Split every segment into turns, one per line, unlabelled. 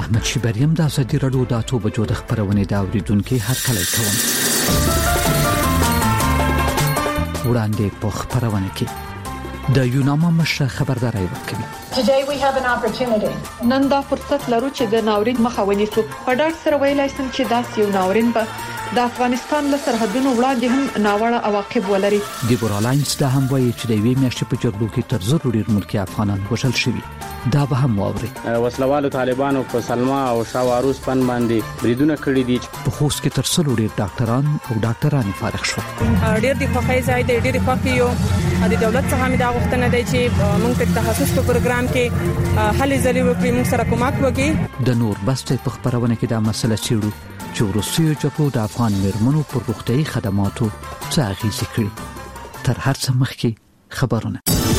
احمد شیبریم د ازادي رادیو د اتو بجو د خبرونې د اوریدونکو هرکلی کوم. وړاندې په خبرونه کې د یوناما مشر خبرداري ورکوي.
Today we have an opportunity.
نن دا فرصت لرو چې د ناورین مخه ونیسو. په ډاډ سره ویلای شم چې داس یو ناورین به د افغانستان له سرحدونو وړاندې هم ناوړه عواقب ولري.
دیبورا لاینز دا هم وایي چې د یوې میاشتې په جګړو کې تر زر ډیر ملکی افغانان وژل شوي. دا به هم واوري.
وسلوالو طالبانو په سلما او شاواروس پن باندې بریدونه کړی دي.
په خوست کې تر څلور ډیر ډاکټران او ډاکټرانې فارغ شول.
ډیر د خوښۍ ځای دی، ډیر خوښي یو د دولت څخه مې دا غوښتنه دی چې موږ په تخصص په پروګرام کې هلې ځلې وکړي، موږ سره کومک وکړي.
د نور بسته په خبرونه کې دا مسله چیرو چې روسیې جګړو د افغان میرمنو پر روغتیايي خدماتو څه اغیزه کړې. تر هر څه مخکې خبرونه.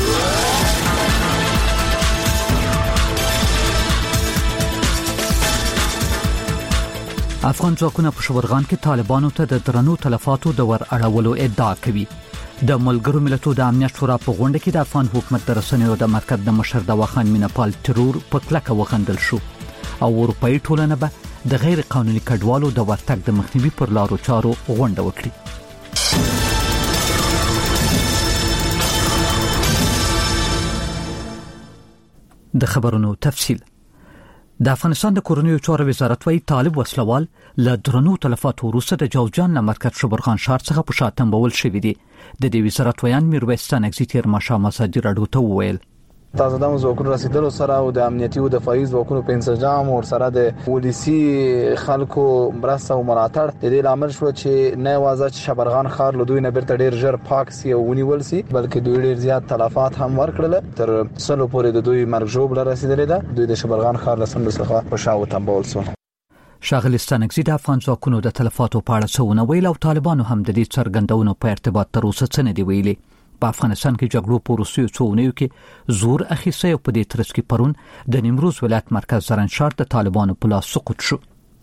افغان ځواکونه په شورغان کې طالبانو ته د درنو تلفاتو د ور اړولو ادعا کوي. د ملګرو ملتونو د امنیت شورا په غونډه کې د افغان حکومت د رسنیو د مرکز د مشر دواخان مینپال ترور په کلکه وغندل شو او اروپאי ټولنه به د غیر قانوني کډوالو د ورتګ د مخنیوي پر لارو چارو غونډه وکړي. د خبرونو تفصیل. د افغانستان د کورنیو چارو وزارت وايي طالب وسلوال له درنو تلفاتو وروسته د جوزجان له مرکز شبرغان ښار څخه په شاتم بول شوې دي. د دې وزارت ویان میرویس ستانکزی تیر ماښام ازادي رادیو ته وویل
تازه دمو ځواکونو رسیدلو سره او د امنیتي او دفاعي ځواکونو په انسجام او سره د پولیسي خلکو مرسته او ملاتړ د دې لامل شو چې نه یوازې چې شبرغان ښار له دوی نه بیرته ډیر ژر پاک سي او ونیول سي، بلکې دوی ډیر زیات تلفات هم ورکړل. تر څلو پورې د دوی مرګ ژوبله رسیدلې ده. دوی د شبرغان ښار له سند څخه په شاو تنبول سو.
شاغل ستانکزی د افغان ځواکونو د تلفاتو په اړه څه ویل او طالبانو هم د دې څرګندونو په ارتباط تر اوسه څه نه دی ویلي. په افغانستان کې جګړو په روسیې څونیو کې زور اخیسته او په دې ترڅ کې پرون د نیمروز ولایت مرکز زرنشار د طالبانو په لاس سقوط شو.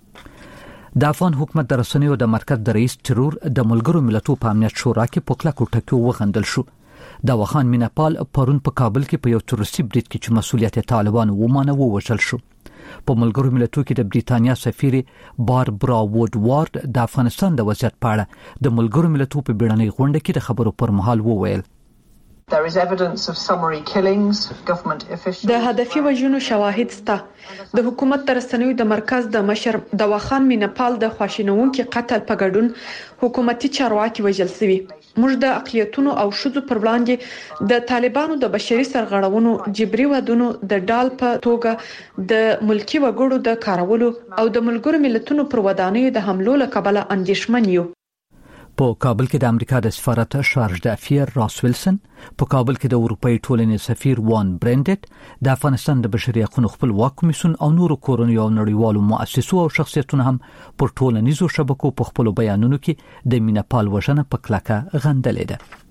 د افغان حکومت د رسنیو د مرکز د رئیس ترور د ملګرو ملتونو په امنیت شورا کې په کلکو ټکو وغندل شو. د وخان مینپال پرون په کابل کې په یو تروریستي برید کې چې مسؤلیت طالبان ومانه ووژل شو. په ملګرو ملتونو کې د بریتانیا سفیر باربرا وودوارد د افغانستان د وضعیت په اړه د ملګرو ملتونو په بیړنۍ غونډه کې د خبرو پر مهال وویل
There is evidence of summary killings of government officials.
د هدفي وژنو شواهد سته. د حکومت رسنیو د مرکز د مشر دواخان مینپال د خواشینونکو قتل په ګډون حکومتي چارواکي وژل شوي. موږ د اقلیتونو او شذو پر وړاندې د طالبانو د بشري سرغړونو جبري ودونو د ډال په توګه د ملکی وګړو د کارولو او د ملګرو ملتونو پر ودانیو د حملو له کبله اندېښمن یو.
په کابل کې د امریکا د سفارت شارج د افیر راس ویلسن، په کابل کې د اروپאי ټولنې سفیر وان برندټ، د افغانستان د بشري حقوقو خپلواک کمیسیون او نورو کورنیو او نړیوالو مؤسسو او شخصیتونو هم پر ټولنیزو شبکو په خپل بیانونو کې د مینپال وژنه په کلکه غندلې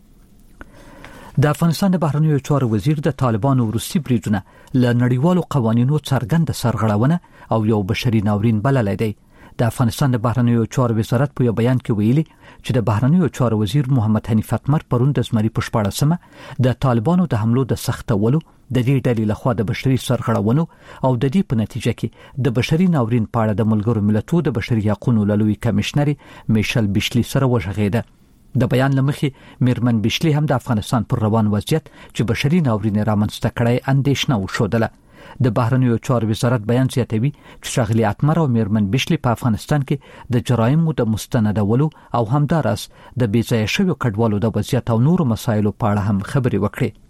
ده. د افغانستان د بهرنیو چارو وزیر د طالبانو روسي بریدونه له نړیوالو قوانینو څرګند سرغړونه او یو بشري ناورین بللی دی. د افغانستان د بهرنیو چارو وزارت په یو بیان کې ویلي چې د بهرنیو چارو وزیر محمد حنیف اتمر پرون د زمري په 14مه د طالبانو د حملو د سختولو د دې ډلې لخوا د بشري سرغړونو او د دې په نتیجه کې د بشري ناورین په اړه د ملګرو ملتونو د بشري حقوقو لوی کمشنر میشل بیشلی سره وژغېده. د بیان لمخې میرمن بیشلی هم د افغانستان پر روان وضعیت چې بشري ناورین رامنځته کړی اندېښنه وښودله. د بهرنیو چارو وزارت بیان زیاتوي چې شاغلي اتمر او میرمن بیشلی په افغانستان کې د جرایمو د مستندولو او همدارس د بیځایه شویو کډوالو د وضعیت او نورو مسایلو په اړه هم خبرې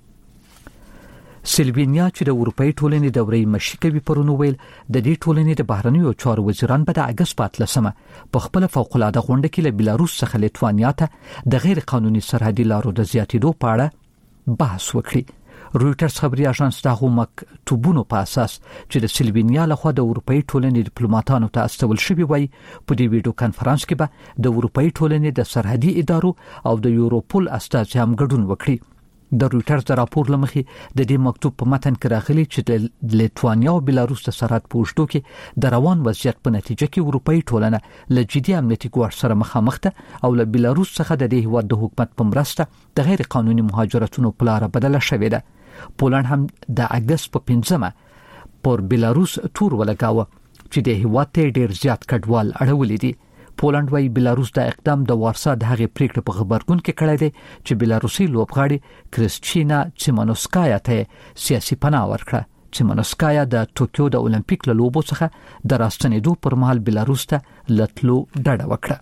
وکړي. سلوینیا چې د اروپאי ټولنې دورې مشري کوي پرون ویل د دې ټولنې د بهرنیو چارو وزیران په د اگست په 13مه په خپل فوق العاده غونډه کې له بلاروس څخه لیتوانیا ته د غیر قانوني سرحدي لارو د زیاتېدو په اړه بحث وکړي. رويټرز خبري اژانس دغه مکتوبونو په اساس چې د سلوینیا لخوا د اروپאי ټولنې ډیپلوماټانو ته استول شوی وای په دې ویډیو کانفرنس کې به د اروپאי ټولنې د سرحدي ادارو او د یوروپول استازي هم ګډون وکړي. د رويټرز د راپور لمخې د دې مکتوب په متن کې راغلي چې د لیتوانیا او بلاروس د سرحد په اوږدو کې د روان وضعیت په نتیجه کې اروپאי ټولنه له جدي امنیتي ګواښ سره مخامخ ده او له بلاروس څخه د دې هیواد د حکومت په مرسته د غیر قانوني مهاجرتونو په لار بدله شوې ده. پولند هم د اگست په 15مه پر بلاروس تور ولګاوه چې د هیواد ته ډیر زیات کډوال اړولې دي. پولند وايي بلاروس د اقدام د وارسا د هغې پریکړې په خبرګون کې کړی دی چې بلاروسي لوبغاړي کریسچینا چیمانوسکایا ته سیاسي پناه ورکړه. چیمانوسکایا د ټوکیو د اولمپیک له لوبو څخه د راستنېدو پر مهال بلاروس ته لټلو ډډه وکړه.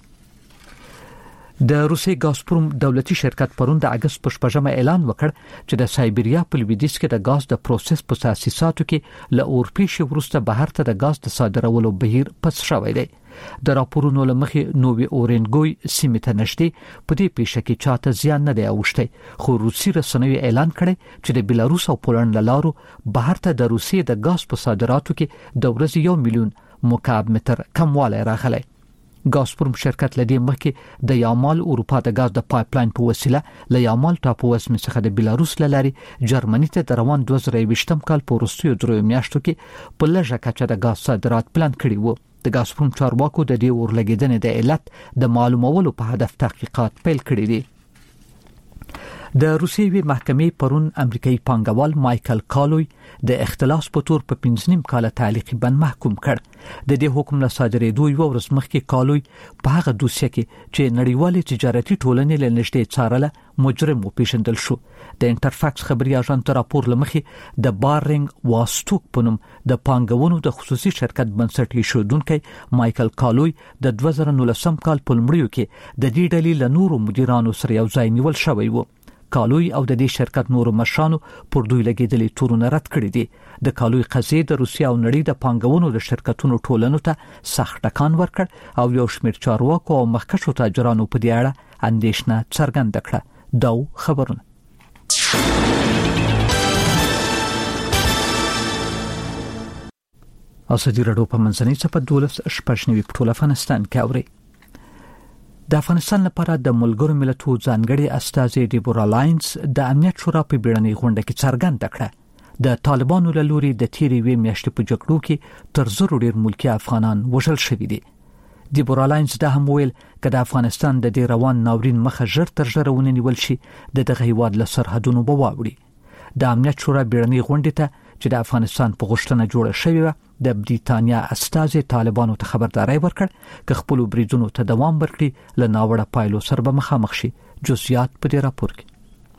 د روسي ګازپروم دولتي شرکت پرون د اگست په 8 اعلان وکړ چې د سایبریا په لویدیځ کې د غاز د پروسس په تاسیساتو کې له اورپیش ورسته بهر ته د غاز د صادرولو بهیر پس شوی دی. د راپورونو لمخې نوې اورنګوي سیمه ته نشته په دې پیښه کې چاته زیان نه دی اوښتی، خو روسي رسنیو اعلان کړی چې د بلاروس او پولند لارو بهر ته د روسي د غاز په صادراتو کې د ورځې 1 میلیون مکعب متر کموالی راغلی. ګازپروم شرکت لدی مخکې د یامال اروپا د غاز د پایپلاین په وسیله له یامال ټاپو وسمه څخه د بلاروس لاري جرمني ته د روان 2023 کال په وروستیو 3 میاشتو کې په لږه کچه د غاز صادرات پلان کړی وو. د ګازپروم چارواکو د دې اورلګیدنې د علت د معلومولو په هدف تحقیقات پیل کړي دي. د روسیې محکمې پرون امریکایي پانګوال مایکل کالوی د اختلاس په تور په 15 کال تعلیقي بند محکوم کړ. د دې حکم له صادرېدو یو ورځ مخکې کالوی په هغه دوسیه کې چې نړیوالې تجارتي ټولنې له نږدې څارله مجرم وپیژندل شو. د انټرفاکس خبري اژانس راپور لمخې د بارنګ واستوک په نوم د پانګونو د خصوصي شرکت بنسټ ایښودونکو مایکل کالوی د 2019 کال په لومړیو کې د دې ډلې له نورو مدیرانو سره یو ځای نیول شوی و. کالوی او د دې شرکت نورو مشرانو پر دوی لګیدلې تورونه رد کړی دي. د کالوی قضیه د روسیا او نړۍ د پانګونو د شرکتونو ټولنو ته سخت ټکان ورکړ او یو شمېر چارواکو او مخکښو تاجرانو په دې اړه اندېښنه څرګنده کړه. دا خبرونه اسدی رادیو په منځنۍ صفحه 12 په ټول افغانستان کې اوري. د افغانستان لپاره د ملګرو ملتونو ځانګړي استازي ډیبورا لاینز د امنیت شورا په بیړنۍ غونډه کې څرګنده کړه د طالبانو له لوري د تیرې وې میاشتې په جګړو کې تر 100 ډیر ملکی افغانان وژل شوي دي. ډیبورا لاینز د هم ویل چې د افغانستان د دې روان ناورین مخه ژر تر ژره ونیول شي دغه هیواد له سرحدونو به واوړي. د امنیت شورا بیړنۍ غونډه ته چې د افغانستان په غوښتنه جوړه شوې و د بریتانیا استازي طالبانو ته خبرداري ورکړ چې خپل بریدونو ته دوام ورکړي له ناوړه پایلو سره به مخامخ شي. جزئیات په دې راپور کې.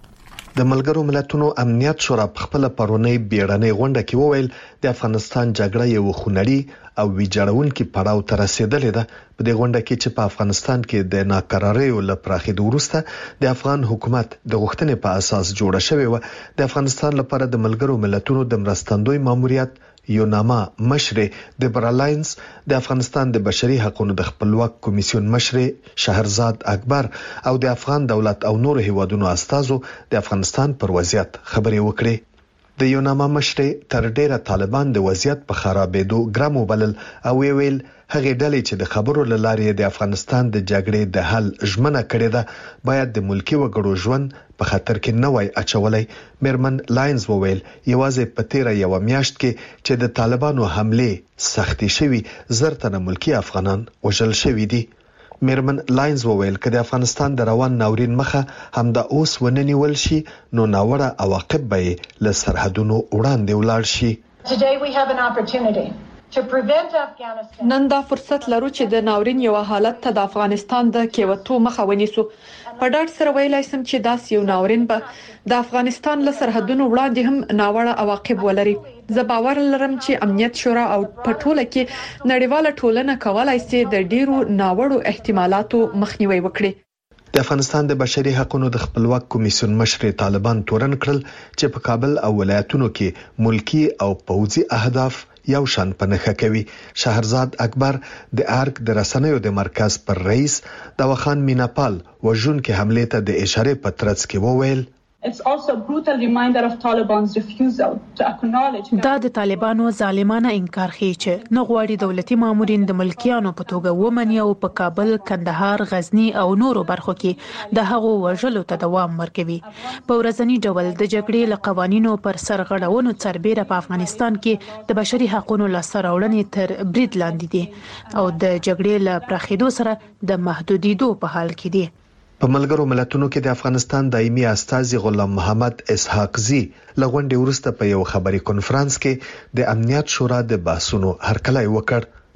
د ملګرو ملتونو امنیت شورا په خپل پرونی بیړنۍ غونډه کې وویل د افغانستان جګړه یو خونړی او ویجاړونکي پړاو ته رسیدلې ده. په دې غونډه کې چې په افغانستان کې د ناکراریو لپاره وروسته د افغان حکومت د غوښتنې په اساس جوړه شوې و د افغانستان لپاره د ملګرو ملتونو د مرستندوی ماموریت یوناما مشر ډیبورا لاینز د افغانستان د بشري حقوقو د خپلواک کمیسیون مشر شهرزاد اکبر او د افغان دولت او نور هیوادونو استازو د افغانستان پر وضعیت خبرې وکړې. د یوناما مشر تر ډیره طالبان د وضعیت په خرابېدو ګرام وبلل او ویل هغه ډلې چې د خبرو لارې د افغانستان د جګړې د حل ژمنه کړې ده باید د ملکی وګړو ژوند په خطر کې نه وای اچولای. میرمن لاینز وویل یوازې په تیره یو میاشت کې چې د طالبانو حمله سختي شوي زرتنه ملکی افغانان وژل شوي دي. میرمن لاینز وویل چې د افغانستان د روان ناورین مخه هم د اوس وننیول شي نو ناوړه عواقب به له سرحدونو وړاندې ولاړ شي.
Today we have an opportunity to prevent Afghanistan.
نن دا فرصت لرو چې د ناورین یو حالت ته د افغانستان د کېوتو مخه ونیسو. په ډاډ سره ویلای سم چې داس یو ناورین به د افغانستان له سرحدونو وړاندې هم ناوړه عواقب ولري. زه باور لرم چې امنیت شورا او په ټوله کې نړیواله ټولنه کولای شي د ډیرو ناوړو احتمالاتو مخنیوي وکړي.
د افغانستان د بشري حقوقو د خپلواک کمیسیون مشر طالبان تورن کړل چې په کابل او ولایتونو کې ملکی او پوځي اهداف یو شان پنهخه کوي. شهرزاد اکبر د ارک د رسنیو د مرکز پر رئیس دواخان میناپال وژن کې حمله ته د اشاره پترڅ کې وویل
It's also a brutal reminder of Taliban's refusal to acknowledge
دا د طالبانو ظالمانه انکار ښيي چې نه غواړي دولتي مامورین د ملکیانو په توګه ومني او په کابل، کندهار، غزنی او نورو برخو کې د هغو وژلو ته دوام ورکوي. په ورځنی ډول د جګړې له قوانینو پر سرغړونو سربېره په افغانستان کې د بشري حقوقو لاسته راوړنې تر برید لاندې دي او د جګړې له پراخېدو سره د محدودیدو په حال کې دي.
په ملګرو ملتونو کې د افغانستان دایمي استازي غلام محمد اسحاق زی لغونډې وروسته په یو خبري کنفرانس کې د امنیت شورا د بحثونو هرکلی وکړ.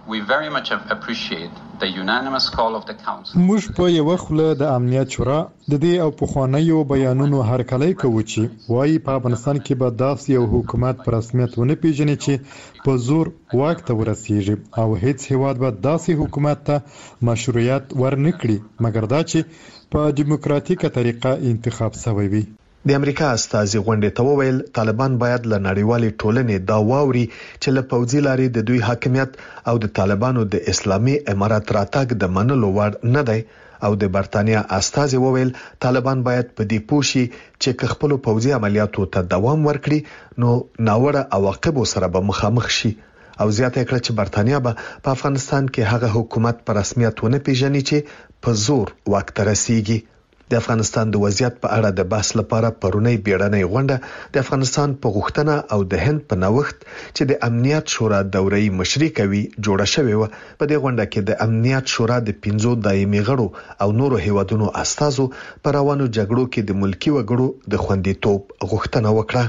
We very much appreciate the unanimous call of the council.
موږ په یو خوله د امنیت شورا د دې او پخوانیو بیانونو هرکلی کوو چې وايي په افغانستان کې به داسې یو حکومت په رسمیت ونه پیژني چې په زور واک ته ورسیږي او هیڅ هیواد به داسې حکومت ته مشروعیت ورنکړي مګر دا چې په دیموکراتیکه طریقه انتخاب شوی وي.
د امریکا استازي غونډې ته وویل طالبان باید له نړیوالې ټولنې دا واوري چې له پوځي لارې د دوی حاکمیت او د طالبانو د اسلامي امارات راتګ د منلو وړ نه دی او د برتانیا استازي وویل طالبان باید په دې پوښي چې خپل پوځي عملیاتو ته دوام ورکړي نو ناوړه عواقب سره به مخامخ شي او زیاته کړه چې برتانیا به په افغانستان کې هغه حکومت په رسمیت ونه پیژني چې په زور واک ته رسیږي. د افغانستان د وضعیت په اړه د بحث لپاره پرونی بیړنۍ غونډه د افغانستان په غوښتنه او د هند په نوښت چې د امنیت شورا دورې مشري کوي جوړه شوې و. په دې غونډه کې د امنیت شورا د 15 دایمي غړو او نورو هیوادونو استازو پر روانو جګړو کې د ملکی وګړو د خوندیتوب غوښتنه وکړه.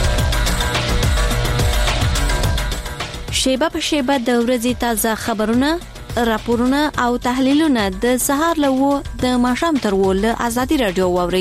شیبه په شیبه د ورځې تازه خبرونه راپورونه او تحلیلونه د سهار له و د ماښام تر و له ازادي رادیو واوري.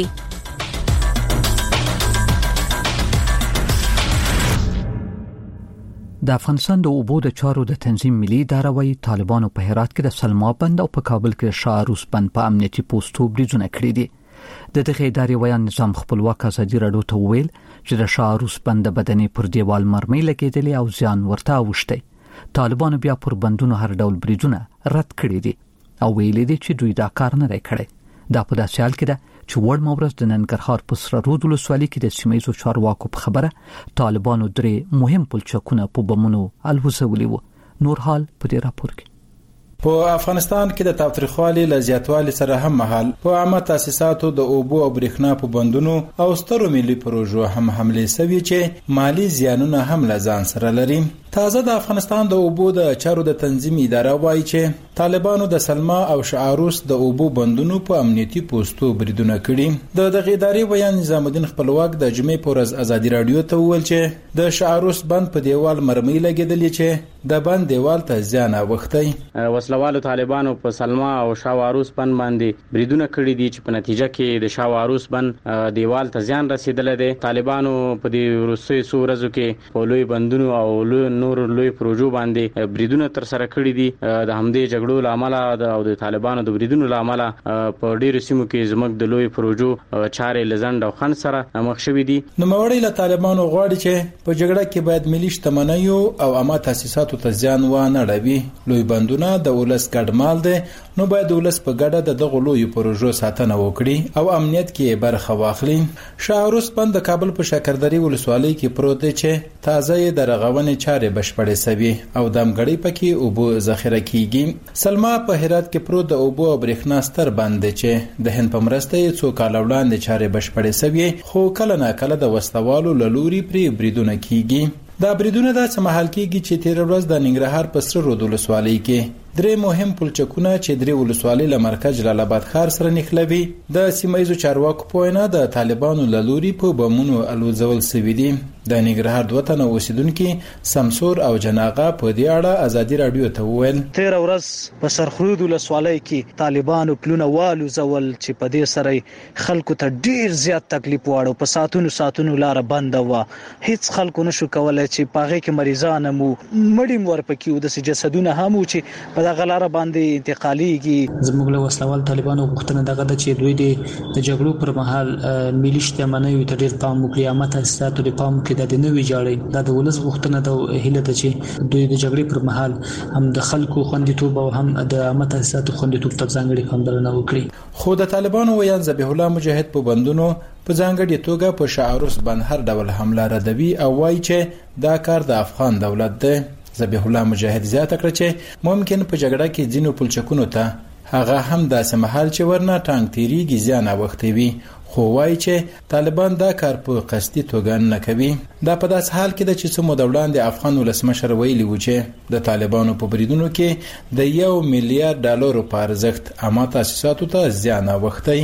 د افغانستان د اوبو د چارو د تنظیم ملي اداره وايي طالبانو په هرات کې د سلما بند او په کابل کې شاه عروس بند په امنیتي پوسټو بریځونه کړی دي. د دغه ادارې ویان نظام خپلواک ازادي رادیو ته ویل چې د شاه عروس بند بدني پر دیوال مرمۍ لګیدلې او ځان ورته اوشته. طالبانو بیا پر بندونو هر ډول بریجونه رد کړی دي او ویلي دي چې دوی دا کار نه کړی. دا په داسې حال کې ده چې وړ مورز د ننګرهار په سره رود ولسوالۍ کې د سیمایي چارواکو په خبره طالبانو درې مهم پلچکونه په بمونو الوزولي وو. نور حال په دې راپور کې.
په افغانستان کې د تاوتریخوالي له زیاتوالي سره هم مهال په عامه تاسیساتو د اوبو او برېښنا په بندونو او سترو ملي پروژو هم حملې شوي چې مالی زیانونه هم له ځان سره لري. تازه د افغانستان د اوبو د چارو د تنظیم اداره وایي چې طالبانو د سلما او شاه عروس د اوبو بندونو په امنیتي پوسټو بریدونه کړي. د دغه ادارې بیان نظام الدین خپلواک د جمعې پر ورځ ازادي رادیو ته وویل چې د شاه عروس بند په دیوال مرمۍ لګیدلې چې د بند دیوال ته زیان اوښتی.
وسلوالو طالبانو په سلما او شاه عروس بند باندې بریدونه کړي دي چې په نتیجه کې د شاه عروس بند دیوال ته زیان رسیدلی دی. طالبانو په دې وروستیو څو ورځو کې په لوی بندونو او نور لوی پروژو باندې بریدونه تر سره کړي دي. د همدې جګړو لامل او د طالبانو د بریدونو لامل په ډیرو سیمو کې زموږ د لوی پروژو چارې لزند او خن سره مخ شوې دي.
نو موري له طالبانو غواړي چې په جګړه کې باید ملي شتمنیو او عامه تاسیساتو ته زیان ونه رسوي. لوی بندونه د ولس ګډ مال دي، نو باید ولس په ګډه دغه لوی پروژو ساتنه وکړي او امنیت کې برخه واخلي. شاه عروس بند د کابل په شکردري ولسوالۍ کې پروت دی چې تازه د رغونې چارې بشپړې شوي او د امګړۍ پکې اوبو ذخیره کیږي. سلما په هرات کې پروت د اوبو او برېښنا ستر بند دی چې د هند په مرسته یې څو کال وړاندې چارې بشپړې شوي، خو کله ناکله د وسلوالو له لوري پرې بریدونه کیږي. دا بریدونه د سمحال کیږي چې تیر ورځ د ننګرهار په سره رود ولسوالۍ کې درې مهم پلچکونه چې درې ولسوالۍ له مرکز جلال آباد ښار سره نښلوي د سیمایي چارواکو په وینا د طالبانو له لوري په بمونو الوزول شوي دي. د ننګرهار دوه تنه اوسیدونکو سمسور او جناغه په دې اړه ازادي رادیو ته وویل
تیر ورځ په سرخرود ولسوالۍ کې طالبانو پلونه والو زول چې په دې سره خلکو ته ډیر زیات تکلیف واړو. په ساتونو لار بند و، هیڅ خلکو نشو کولای چې پاغه کې مریضان مو مړی مور پکې و د جسدونه هم چې په دغه لار باندې انتقاليږي.
زموږ له وسلوال طالبانو غوښتنه دغه د چې دوی د جګړو پر مهال ملي شتمنۍ ته ډیر پام وکړي، عامه تاسیساتو د پام کې د نوې جوړې د ولس غوښتنه د هیله ده چې دوی د جګړې پر مهال هم د خلکو خوندیتوب او هم د عامه تاسیساتو خوندیتوب ته ځانګړي پاملرنه وکړي.
خو د طالبانو ویان ذبیح الله مجاهد په بندونو په ځانګړي توګه په شاه عروس بند هر ډول حمله ردوي او وایي چې دا کار د افغان دولت دی. ذبیح الله مجاهد زیاته کړه چې ممکن په جګړه کې ځینو پلچکونو ته هغه هم داسې مهال چې ورنه ټانک تیریږي زیان اوښتی وي، خو وایي چې طالبان دا کار په قصدي توګه نه کوي. دا په داس حال کې د چې څو مودولان د افغان ولسمشر ویلي و چې د طالبانو په بریدونو کې د $1 میلیارډ په ارزښت عامه تاسیساتو ته زیان اوښتی.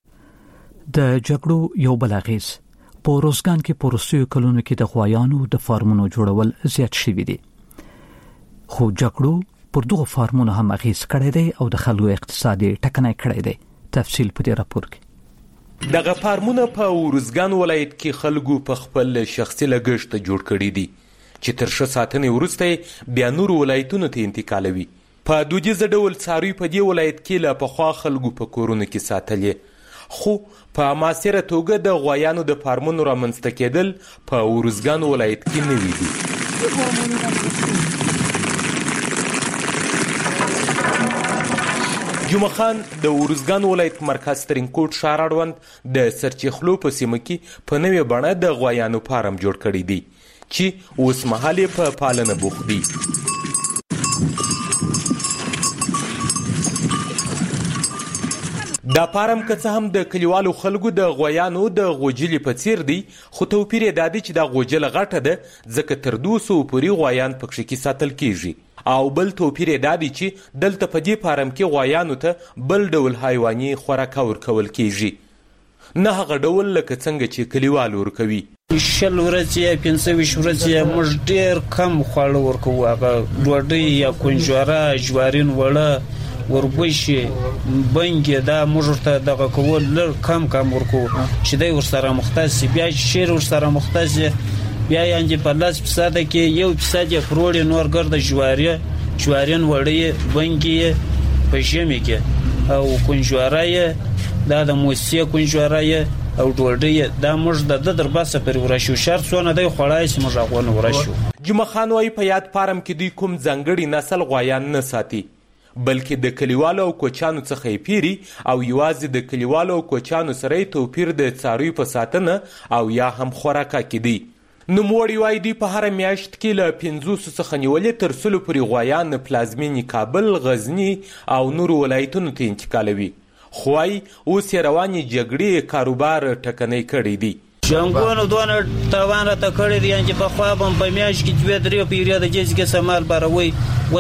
د جګړو یو بل اغیز په روزګان کې پروسیو کلونو کې د غوایانو د فارمونو جوړول زیات شوي دي، خو جګړو پر دغه فارمونو هم اغیز کړی دی او د خلکو اقتصادي ټکنۍ کړی دی. تفصیل په دې راپور کې.
دغه فارمونه په ورزګان ولایت کې خلکو په خپل شخصي لګښت جوړ کړي دي چې تر څه ساتنې وروسته بیا نور ولایتونو ته انتقالوي. په دودیز ډول څاروي په دې ولایت کې له پخوا خلکو په کورونو کې ساتلې، خو په معاصره توګه د غوایانو د فارمونو رامنځته کېدل په ورزګان ولایت کې نوي دي. جمعه خان د ورزګان ولایت مرکز ترینکوټ ښار اړوند د سرچخلو په سیمه کې په نوې بڼه د غوایانو فارم جوړ کړی دی چې اوس مهال په پالنه بوخت دي. دا فارم که څه هم د کلیوالو خلکو د غویانو د غوجلې په څیر دی، خو توپیر یې دا دی چې دا غوجله غټه ده ځکه تر 200 پورې غویان پکښې کې ساتل کیږي. او بل توپیر یې دا دی چې دلته په دې فارم کې غویانو ته بل ډول حیواني خوراک ورکول کیږي، نه هغه ډول لکه څنګه چې کلیوال ورکوي.
20 ورځې 25 ورځې موږ ډېر کم خواړه ورکوو، هغه ډوډۍ یا کنجوره، جوارین وړه، وربشي، بنګې، دا موږ ته دغه کول لږ کم ورکوو چې دی ورسره مختص شي. بیا شیر ورسره مختص شي، بیا یعنې په 10% کې 1% یې پروړې نور ګرده جوارین وړی، بنګې په ژمي کې، او کنجوره یې دا د موسیې کنجوره یې او ډوډۍ دا موږ د در باسه پر ورشو شرط څونه دی خوړای سي موږ غوونه ورشو.
جمعه خان وايي په یاد فارم کې دوی کوم ځانګړي نسل غوایان نه ساتي، بلکې د کلیوالو او کوچانو څخه یې پیري او یوازې د کلیوالو او کوچانو سره توپیر د څارویو په ساتنه او یا هم خوراکه کې دی. نوموړي وایي دوی په هره میاشت کې له 500 څخه نیولې تر 100 پورې غوایان پلازمینې کابل، غزني او نورو ولایتونو ته انتقالوي، خو وايي اوس یې روانې جګړې کاروبار ټکنۍ کړی دی.
جنګونو دونه تاوان راته کړی دی چې پخوا به په میاشت کې 2-3 پیریا د جز کې سمال باروي،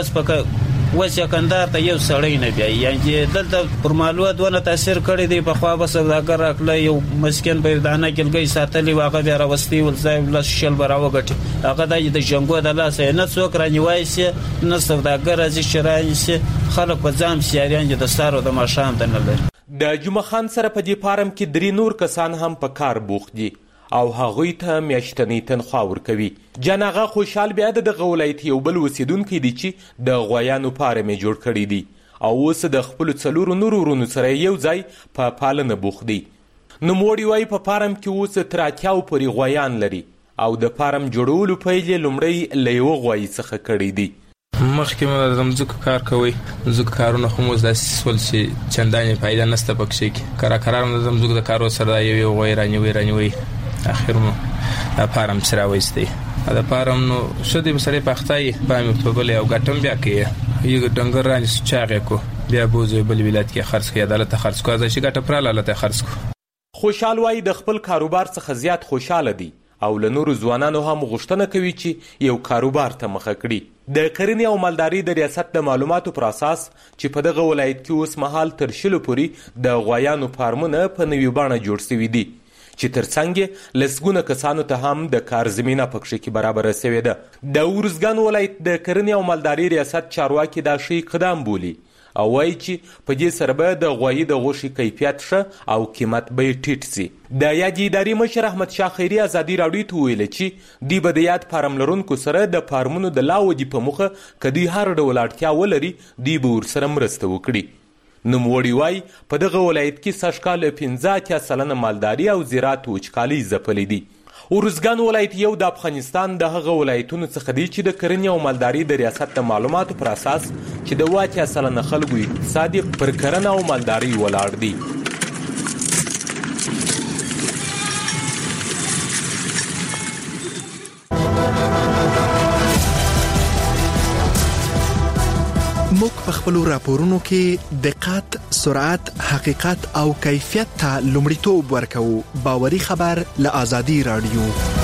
اوس یې کندهار ته یو سړی نه بیایي. یعنې دلته پر مالوه دونه تاثیر کړی دی. پخوا به سوداګر راکړی، یو مسکین به دانه کلګۍ ساتلي وو، هغه بیا راوستي ول ځای لس شل به راوګټي. هغه دا د جنګو د لاسه یې نه څوک رانیوای سي، نه سوداګر راځي چې رانیسي، خلک په ځان سیاریان چې د سهار او د ماښام ته نه لري.
د جمعه خان سره په دې فارم کې 3 نور کسان هم په کار بوخت دي او هغوی ته میاشتنۍ تنخوا ورکوي. جان آغا خوشحال بیا دغه ولایت یو بل اوسیدونکی دی چې د غوایانو فارم یې جوړ کړی دی او اوس د خپلو 4 نورو ورونو سره یو ځای په پالنه بوخت دی. نوموړي وایي په فارم کې اوس تر 80 پورې غوایان لري او د فارم جوړولو پیل یې لومړی له یوه غوایي څخه کړی دی.
مخکې مو د ځمکو کار کوئ، ځمکو کارونه خو مو داسې شول چې چندانې فایده نشته پکښې کې. کرار مو د ځمکو د کارو سره یو غوایي رانیوي، اخر مو دا فارم چې راوایستی. دا فارم نو ښه دی، سړی پختی بامې ورتوبلی او ګټم بیا کوي، یو ډنګر رانیسو چاغې کو، بیا بوځو بل ولایت کې خرڅ کړي، عدالت خرڅ کړو، ځکه چې ګټه پراله هلته خرڅ کړو.
خوشحال وایي د خپل کاروبار څخه زیات خوشحاله دی او له نورو ځوانانو هم غوښتنه کوي چې یو کاروبار ته مخه کړي. د کرنې او مالدارۍ د ریاست د معلوماتو پر اساس چې په دغه ولایت کې اوس مهال تر 100 پورې د غوایانو فارمونه په نوې بڼه جوړ شوي دي چې ترڅنګ لسګونه کسانو ته هم د کار زمینه پکښې کې برابره شوې ده. د ورزګان ولایت د کرنې او مالدارۍ ریاست چارواکي دا ښه اقدام بولي او وایي چې په دې سره به د غوایي د غوښې کیفیت ښه او قیمت به یې ټیټ شي. د یادې ادارې مشر احمد شاه خیري ازادي راډیو ته ویله چې دوی به د یاد فارم لرونکو سره د فارمونو د لا ودې په موخه که دوی هر ډول اړتیا ولري دوی به ورسره مرسته وکړي. نوموړي وایي په دغه ولایت کې سږکال 85% مالداري او زراعت وچکالۍ ځپلې دي. ورزګان ولایت یو د افغانستان د هغه ولایتونو څخه دی چې د کرنې او مالدارۍ د ریاست د معلوماتو پر اساس چې د 80% خلکو اقتصاد پر کرنه او مالدارۍ ولاړ دی.
موږ په خپلو راپورونو کې دقت، سرعت، حقیقت او کیفیت ته لومړیتوب ورکوو. باوري خبر له آزادي راډیو.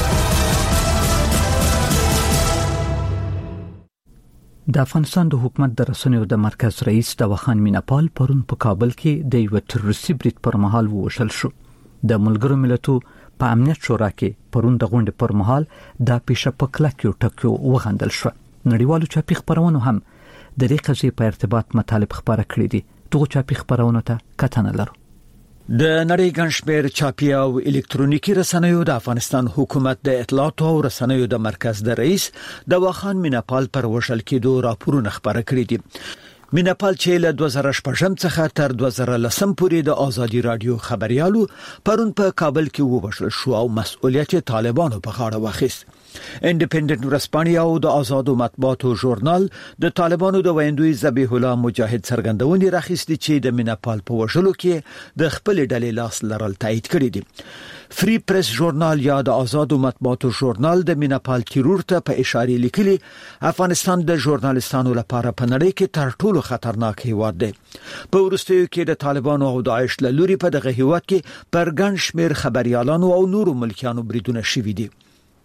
د افغانستان د حکومت د رسنیو د مرکز رئیس دواخان میناپال پرون په کابل کې د یو تروریستي برید پر مهال ووژل شو. د ملګرو ملتونو په امنیت شورا کې پرون د غونډې پر مهال د پیښه په کلکو ټکو وغندل شو. نړیوالو چاپی خبرونو هم د دې قضیې په ارتباط مطالب خبره کړې دي. دغه چاپی خبرونه ته کتنه لرو.
د نړۍ ګنشمیر چاپی او الکترونیکی رسنیو د افغانستان حکومت د اطلاعات او رسنیو د مرکز د رئیس دواخان میناپال پر وشل کېدو راپورونه خبره کړې دي. میناپال چې له 2016 څخه تر 2010 پورې د ازادي رادیو خبريالو پرون په کابل کې ووژل شو او مسؤلیت طالبانو په غاړه واخیست. انډیپندنت ورځپاڼه او د آزادو مطبوعاتو ژورنال د طالبانو د ویندوی ذبیح الله مجاهد څرګندونې راخیستي چې د میناپال په وژلو کې د خپل ډلې لاس لرل تایید کړی دي. فری پریس ژورنال یا د آزادو مطبوعاتو ژورنال د میناپال تیرور ته په اشاره لیکلي افغانستان د ژورنالستانو لپاره په نړۍ کې تر ټولو خطرناک هیواد دی. په وروستیو کې د طالبانو او داعش له لوري په دغه هیواد کې پر ګڼ شمېر خبريالانو او نورو ملکیانو بریدونه شوي دي.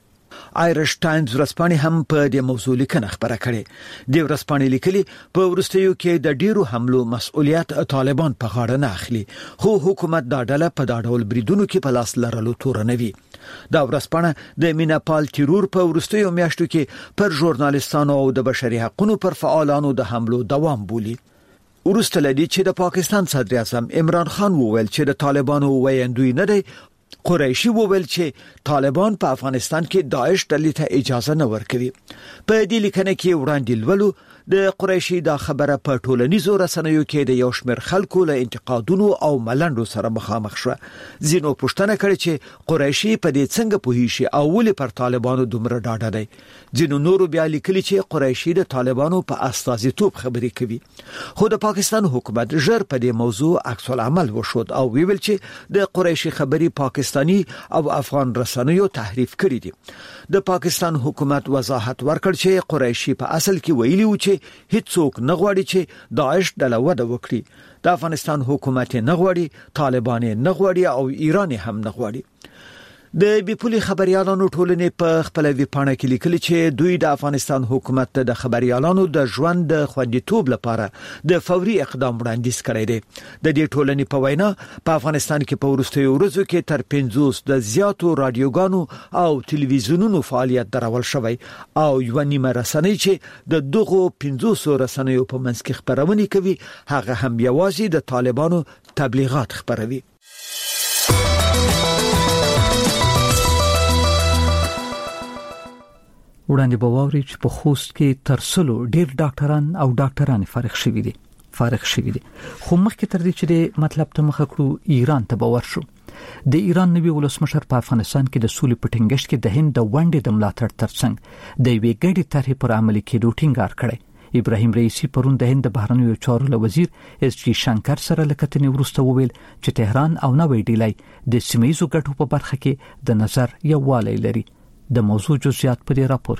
آیرش ټایمز ورځپاڼه هم په دې موضوع لیکنه خبره کړې. د ورځپاڼې لیکلي په وروستیو کې د ډیرو حملو مسؤلیت طالبان په غاړه نه اخلي، خو حکومت دا ډله په دا ډول بریدونو کې په لاس لرلو تور نه وي. دا ورځپاڼه د میناپال تیرور په وروستیو میاشتو کې پر ژورنالستانو او د بشري حقوقو پر فعالانو د حملو دوام بولي. ورسته لدی چې د پاکستان صدر اعظم عمران خان وویل چې د طالبانو ویندوی نه دی. قریشي وویل چې طالبان په افغانستان کې داعش ډلې ته اجازه نه ورکوي. په دې لیکنه کې وړاندې لولو د قریشي دا خبره په ټولنیزو رسنیو کې د یو شمېر خلکو له انتقادونو او ملنډو سره مخامخ شو. ځینو پوښتنه کړې چې قریشي په دې څنګه پوهیږي او ولې پر طالبانو دومره ډاډه دی. ځینو نورو بیا لیکلي چې قریشي د طالبانو په استازیتوب خبرې کوي. خو د پاکستان حکومت ژر په دې موضوع عکس العمل وشود او ویل چې د قریشي خبري پاکستاني او افغان رسنیو تحریف کړی دي. د پاکستان حکومت وضاحت ورکړ چې قریشي په اصل کې ویلي و چې هیڅوک نه غواړي چې داعش ډله وده وکړي. د افغانستان حکومت نه غواړي، طالبان نه غواړي او ایران هم نه غواړي. د بیپولي خبريالانو ټولنې په خپل ویبپاڼه کې لیکلي چې دوی د افغانستان حکومت ته د خبريالانو د ژوند د خوندیتوب لپاره د فوري اقدام وړاندیز کړی دی. د دې ټولنې په وینا په افغانستان کې په وروستیو ورځو کې تر 50 د زیاتو رادیوګانو او ټلویزیونونو فعالیت درول شوی او یو نیمه رسنۍ چې د دغو 500 رسنیو په منځ کې خبرونه کوي هغه هم یوازې د طالبانو تبلیغات خبروي.
وړاندې بووري چې په خوست کې ترسلو ډیر ډاکټران او ډاکټران فارغ شوي دي. خو مخکې تر دې چې مطلب ته مخ کړو ایران ته باور شو. د ایران نوی ولسمشر په افغانستان کې د سولې په ټینګښت کې د هند د ونډې د ملاتړ ترڅنګ د یوې ګډې طرحې پر عملي کېدو ټینګار کړی. ابراهیم رئیسی پرون د هند د بهرنیو چارو له وزیر اس جی شنکر سره لکتنې ورسته وویل چې تهران او نوې ډیلی د سیمه‌ییزو ګټو په برخه کې د نظر یووالی لري. د موضوع جزئیات په دې راپور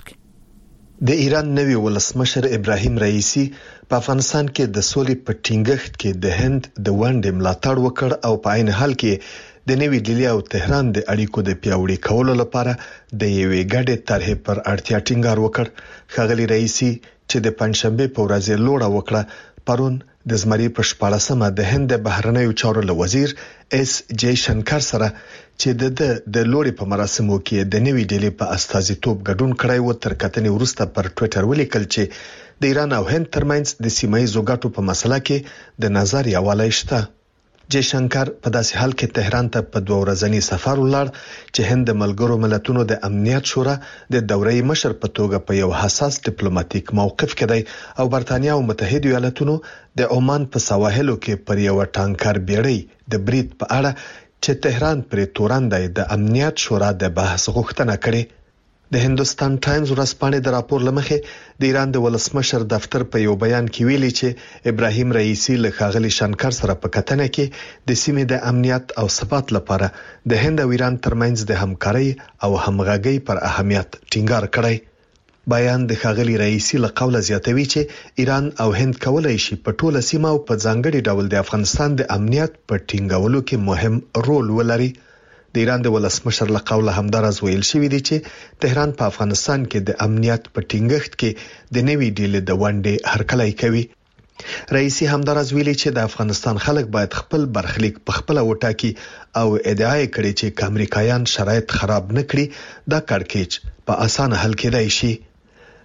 کې.
د ایران نوی ولسمشر ابراهیم رئیسی په افغانستان کې د سولې په ټینګښت کې د هند د ونډې ملاتړ وکړ او په عین حال کې د نوې ډیلی او تهران د اړیکو د پیاوړي کولو لپاره د یوې ګډې طرحې پر اړتیا ټینګار وکړ. ښاغلي رئیسی چې د پنځشنبه په ورځ لوړه وکړه پرون د زمري په 14مه د هند د بهرنیو چارو له وزیر اس جی شنکر سره چې د لوري په مراسمو کې د نوې ډیلی په استازیتوب ګډون کړی و تر کتنې وروسته پر ټوئیټر ولیکل چې د ایران او هند ترمنځ د سیمه‌ییزو ګټو په مسله کې د نظر یووالی شته. جی شنکر په داسې حال کې تهران ته په 2 ورځنی سفر ولاړ چې هند د ملګرو ملتونو د امنیت شورا د دورې مشر په توګه په یو حساس ډیپلوماټیک موقف کې دی او برتانیا او متحده ایالاتونو د عمان په سواحلو کې پر یو ټانکر بیړۍ د برید په اړه چې تهران پر تورندای د امنیت شورا د بحث غوښتنه کړې. د هندوستان ټایمز ورځپاڼې د راپور لمخې د ایران د ولسمشر دفتر په یو بیان کې ویلي چې ابراهیم رئیسی له ښاغلي شنکر سره په کتنه کې د سیمې د امنیت او ثبات لپاره د هند او ایران ترمنځ د همکارۍ او همغږۍ پر اهمیت ټینګار کړی. بیان د ښاغلي رئیسی له قوله زیاتوي چې ایران او هند کولای شي په ټوله سیمه او په ځانګړي ډول د افغانستان د امنیت په ټینګولو کې مهم رول ولري. د ایران د ولسمشر له قوله همدارز ویل شوی دی چې تهران په افغانستان کې د امنیت په ټینګښت کې د نوې ډیلې د ونډې هرکلی کوي. رئیسی همدارز ویلي چې د افغانستان خلک باید خپل برخلیک په خپل وټاکي او ادعا کړي چې امریکایان شرایط خراب نه کړي دا کړکېچ په اسانه حل کېدای شي.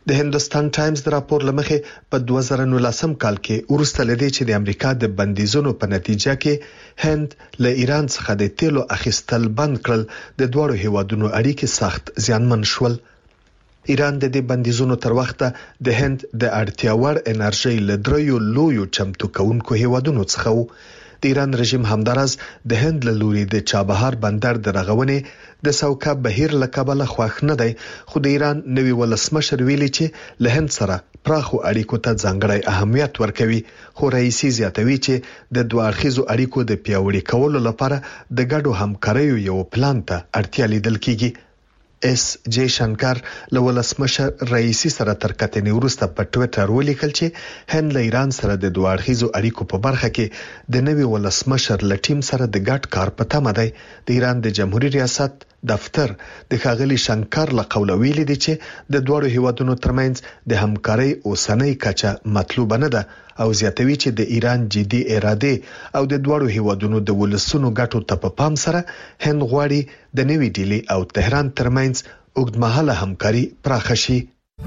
د هندوستان ټایمز د راپور لمخې په 2019 کال کې ورسته لدی چې د امریکا د بندیزونو په نتیجه کې هند له ایران څخه د تیلو اخیستل بند کړل د دوړو هیوادونو اړیکې سخت زیانمن شول. ایران د دې بندیزونو تر وخته د هند د اړتیا وړ انرژي لدریو لویو چمتو کوونکو هیوادونو څخه وو. د ایران رژیم همدارس د هند له لوري د چابهار بندر د رغونې د سوکا بهیر لکبله خوښ نه دی، خو د ایران نوی ولسمشر ویلي چې له هند سره پراخو اړیکو ته ځانګړی اهمیت ورکوي، خو رئیسي زیاتوي چې د دوه اړخیزو اړیکو د پیاوړي کولو لپاره د ګډو همکاریو یو پلان ته اړتیا لیدل کیږي. اس جے شنکر له ولسمشر رئیسي سره تر کتنې وروسته په ټوئیټر ولیکل چې هند له ایران سره د دوه اړخیزو اړیکو په برخه کې د نوي ولسمشر له ټیم سره د ګډ کار په تمه دی. د ایران د جمهوریت ریاست دفتر د ښاغلي شنکر له قوله ویلي دی چې د دوه هیوادونو ترمنځ د همکارۍ اوسنۍ کچه مطلوبه نه ده او زیاتوي چې د ایران جدي اراده او د دوه هیوادونو د ولسونو ګټو ته په پام سره هند غواړي د نوي ډیلی او تهران ترمنځ اوږدمهاله همکاري پراخه شي.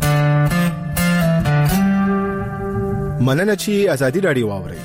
مننه چې ازادي رادیو واوري.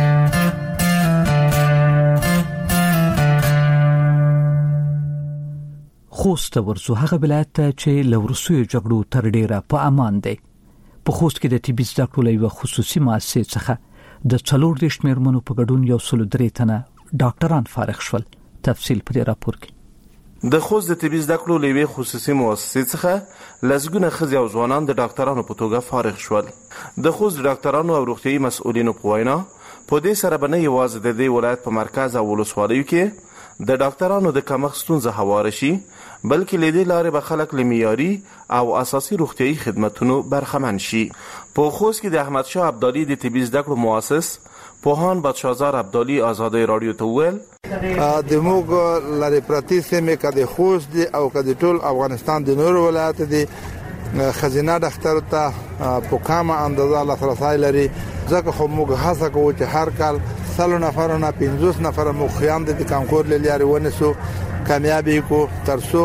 خوست ورسو هغه ولایت چې لورسوي جګړو تر ډیره په امان دی. په خوست کې د طبي زده کړو یو خصوصي مؤسسه څخه د 40 میرمنو په ګډون یو 103 تنه ډاکټران فارغ شول. تفصیل په دې راپور کې.
د خوست د طبي زده کړو یو خصوصي مؤسسه څخه لزګونه خزي او ځوانان د ډاکټرانو په توګه فارغ شول. د خوست ډاکټرانو او روغتيایي مسؤلینو په وینا په دې سره بنه یوازې د دې ولایت په مرکز او ولسوالیو کې د ډاکټرانو د کمښت ستونزه هواره شي، بلکې لیدې لارې به خلک لمیاري او اساسي روغتيایي خدماتونو برخمن شي. په خوست کې د احمد شاه ابدالي د طبي زده کړو مؤسس پوهان بادشاهزار ابدالي آزادۍ رادیو ته وویل
د موږ لارې پرتی سیمه کده خوست دي او کده ټول افغانستان د نور ولایت دي خزینه ډاکټر ته په کومه اندازه لاسرسي لري، ځکه خو موږ هڅه کوو چې هر کال 100 نفرونه 50 نفر مخیان د کانکور لاري ونسو کامیابی کو ترسو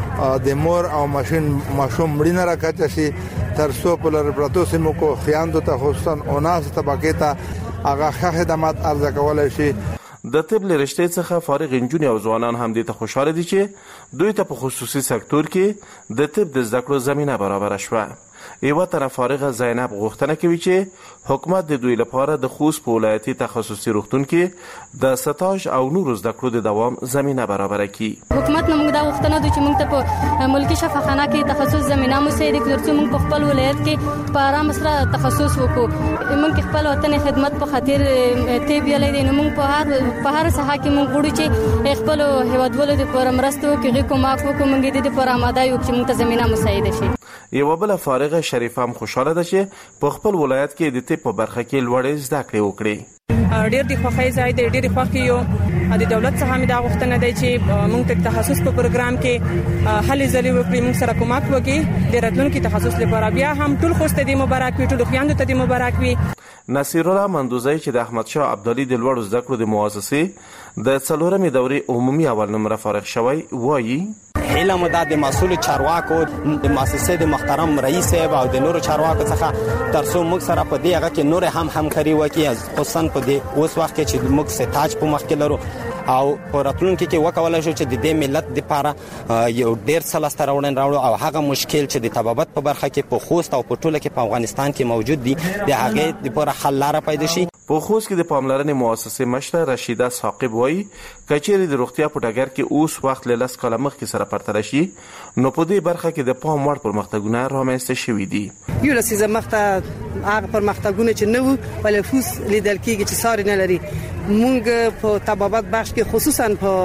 د مور او ماشوم مړینه راکته شي، ترسو په لار پروتو سیمو کو خیاندو ته خصوصا اوناس طبقه ته هغه خدمات ارزه کولای شي.
د طب لرشته څخه فارغ انجونی او ځوانان هم دې ته خوشاله دي چې دوی ته په خصوصي سکتور کې د طب د زده کړو زمينه برابر شوه. یو طرف فارغه زینب غوښتنه کوي چې حکومت د دوی لپاره د خوست په ولایتي تخصصي روغتون کې د ستاج او نورو زده کړو د دوام زمينه برابر کړي.
حکومت موږ دا غوښتنه دوی چې موږ ته په ملکی شفاخانه کې تخصص زمينه مو سي د کلرڅو موږ په خپل ولایت کې په آرام سره تخصص وکړو. موږ خپل وطن خدمت په خاطر طب یې لیدل، موږ په هر ساحه کې موږ غوړو چې خپل هیوادولو د پرمرستو کې کومه کومه موږ د پر آماده یو چې موږ ته زمينه مساعده شي.
یو بل فارغه شریفه هم خوشاله ده چې په خپل ولایت کې د طب په برخه کې لوړې زده کړې وکړي.
ډېر د خوښۍ ځای دی، ډېر خوښ یو د دولت څخه مې دا غوښتنه دی چې موږ ته تخصص په پروګرام کې هلې ځلې وکړي، موږ سره کومک وکړي د راتلونکي تخصص لپاره. بیا هم ټول خوست ته د مبارک وي، ټول خویندو ته د مبارک وي.
نصیر الله مندوزی چې د احمد شاه ابدالي د لوړو زده کړو د مؤسسې د 4مې دورې عمومي اول نمره فارغ شوی وایي
علم د مسؤل چارواکو د مؤسسې د محترم رئیس او د نورو چارواکو څخه ترڅو موږ سره په دې هغه کې نور هم همکاري وکړي، خصوصا په دې اوس وخت کې چې موږ ستاج په مخ کې لرو او په راتلونکي کې وکولای شو چې د دې ملت لپاره یو ډیر څه لاسته راوړو او هغه مشکل چې د طبابت په برخه کې په خوست او په ټوله کې په افغانستان کې موجود دي د هغه لپاره حل لاره پیدا شي.
په خوست کې د پاملرنې مؤسسې مشره رشیده ثاقب وایي کچېرې د روغتیا په ډګر کې اوس وخت له 10 کاله مخکې سره پرتله شي نو په دې برخه کې د پام وړ پرمختګونه رامنځته شوي دي.
یو لسیزه مخته هغه پرمختګونه چې نه وو ولې فوس لیدل کېږي چې ساري نه لري. مونږ په طبابت بخش کې خصوصا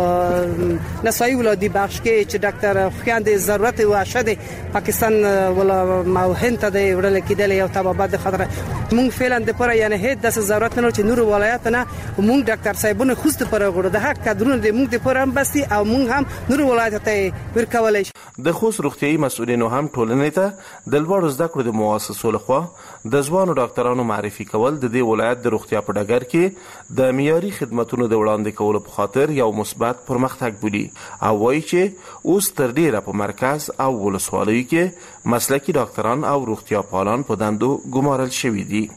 په نسایي ولادي بخش کې چې ډاکټر خویندې ضرورت واشد پاکستان ولا ما هند ته د وړل کېدل یو طبابت خطر مونږ فعلا د پر یعنی هیڅ د ضرورت نه چې نور ولایت نه مونږ ډاکټر صاحبونه خوست پر غوړو د حق کډرونه د مونږ د پر هم بسي او مونږ هم نور ولایت ته ورکولای شي.
د خوست روغتيایي مسؤلینو هم ټولنې ته د لوړو زده کړو د مؤسسو لخوا د ځوانو ډاکټرانو معرفي کول د دې ولایت د روغتیا په ډګر کې د معیاري خدماتونو د وړاندې کولو په خاطر یو مثبت پرمختګ بولي او وایي چې اوس تر ډیره په مرکز او ولسوالیو کې مسلکي ډاکټران او روغتیا پالان په دندو ګمارل شوي دي.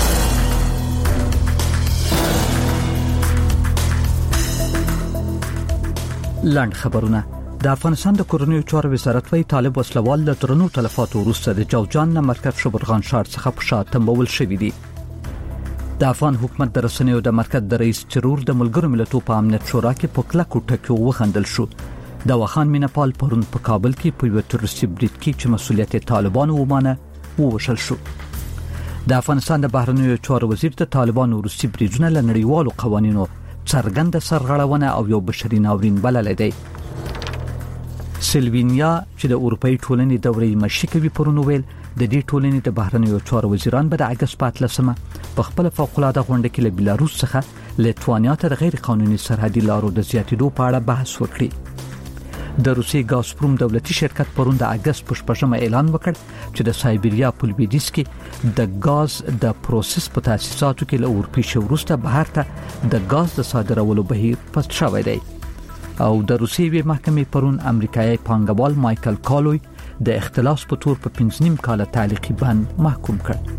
لاند خبرونه. د افغانستان د کورنیو چارو وزارت وايي طالب وسلوال له درنو تلفاتو وروسته د جوزجان نه مرکز شبرغان ښار څخه په شا تمبول شوي دي. د افغان حکومت د رسنیو د مرکز د رئیس چرور د ملګرو ملتونو په امنیت شورا کې په کلکو ټکو وخندل شو. د واخان مینپال پرون په کابل کې په یو تروریستي برید کې چې مسؤلیت طالبانو ومانه ووشل شو. د افغانستان د بهرنیو چارو وزیر د طالبانو روسي بریدونه له نړیوالو قوانینو څرګند سرغړونه او یو بشري ناورین بللی دی. سلوینیا چې د اروپאי ټولنې دورې مشي کوي پرون ویل د دې ټولنې د بهرنیو چارو وزیران به د اگست 15 په خپل فوق العاده غونډه کې له بلاروس څخه لیتوانیا ته غیر قانوني سرحدي لارو د زیاتېدو په اړه بحث وکړي. د روسي ګازپروم دولتي شرکت پرون د اگست په 14 اعلان وکړ چې د سایبریا په لویدیځ کې د ګاز د پروسس په تاسیساتو کې له اورپیښ وروسته بهر ته د ګاز د صادرولو بهیر پټ شوی دی. او د روسي محکمې پرون امریکایي پانګوال مایکل کالوی د اختلاس په تور په 5.5 کال تعلیقي بند محکوم کړ.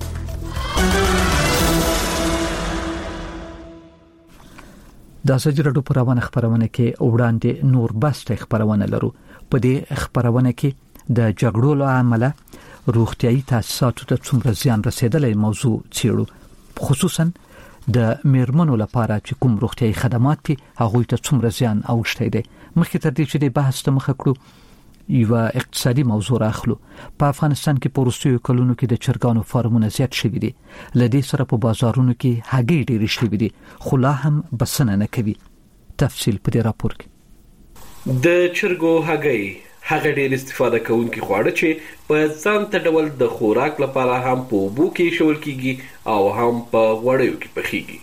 د سجرډو پروانه خبرونه کې وړاندې نور بسته خبرونه لرو. په دې خبرونه کې د جګړو له امله روغتيایي تاسیساتو ته څومره زیان رسیدلې موضوع څیړو، خصوصا د میرمنو لپاره چې کوم روغتيایي خدمات دي هغه ته څومره زیان اوښتي دي. مخکې تر دې چې د بحث ته مخه کړو یو اقتصادي موضوع راخلو. په افغانستان کې په وروستیو کلونو کې د چرګانو فارمونه زیات شوي دي. لدې سره په بازارونو کې هګۍ ډېرې شوي دي خو لا هم بسنه نه کوي. تفصیل په دې راپور کې.
د چرګو هګۍ هغه ډېر استفاده کوونکي خواړه چې په ځانته ډول د خوراک لپاره هم په اوبو کې شول کیږي او هم په وړیو کې پخیږي.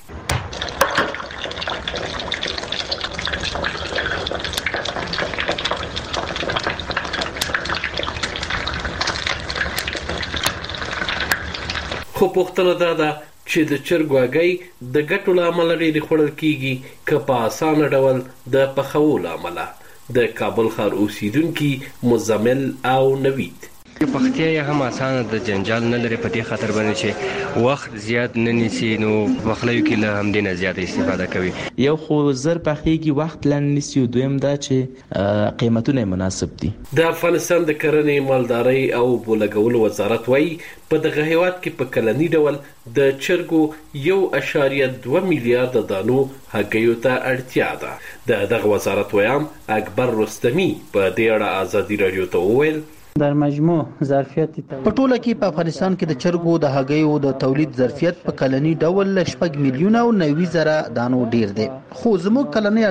خو پوښتنه ده چې د چرګو هګۍ د ګټو له امله ډېرې خوړل کیږي که په اسانه ډول د پخولو امله. د کابل ښار اوسیدونکي مزمل او نوید
پختیا یې هم اسانه د جنجال نه لري په دې خاطر باندې چې وخت زیات نه نیسي نو پخلیو کې له همدې نه زیات استفاده کوي.
یو خو زر پخېږي وخت لنډ نیسي، دویم دا چې قیمتونه مناسب دي.
د افغانستان د کرنې مالدارۍ او بولګولو وزارت وايي په دغه هیواد کې په کلني ډول د چرګو 1.2 میلیارډ دانو هګیو ته اړتیا ده. دغه وزارت وایم اکبر رستمی په دې اړه ازادي رادیو ته وویل
در مجموع ظرفیت
په ټوله کې په افغانستان کې د چرګو د هګیو د تولید ظرفیت په کلني ډول 6 میلیونه او 90 زره دانو ډیر دی، خو زموږ کلني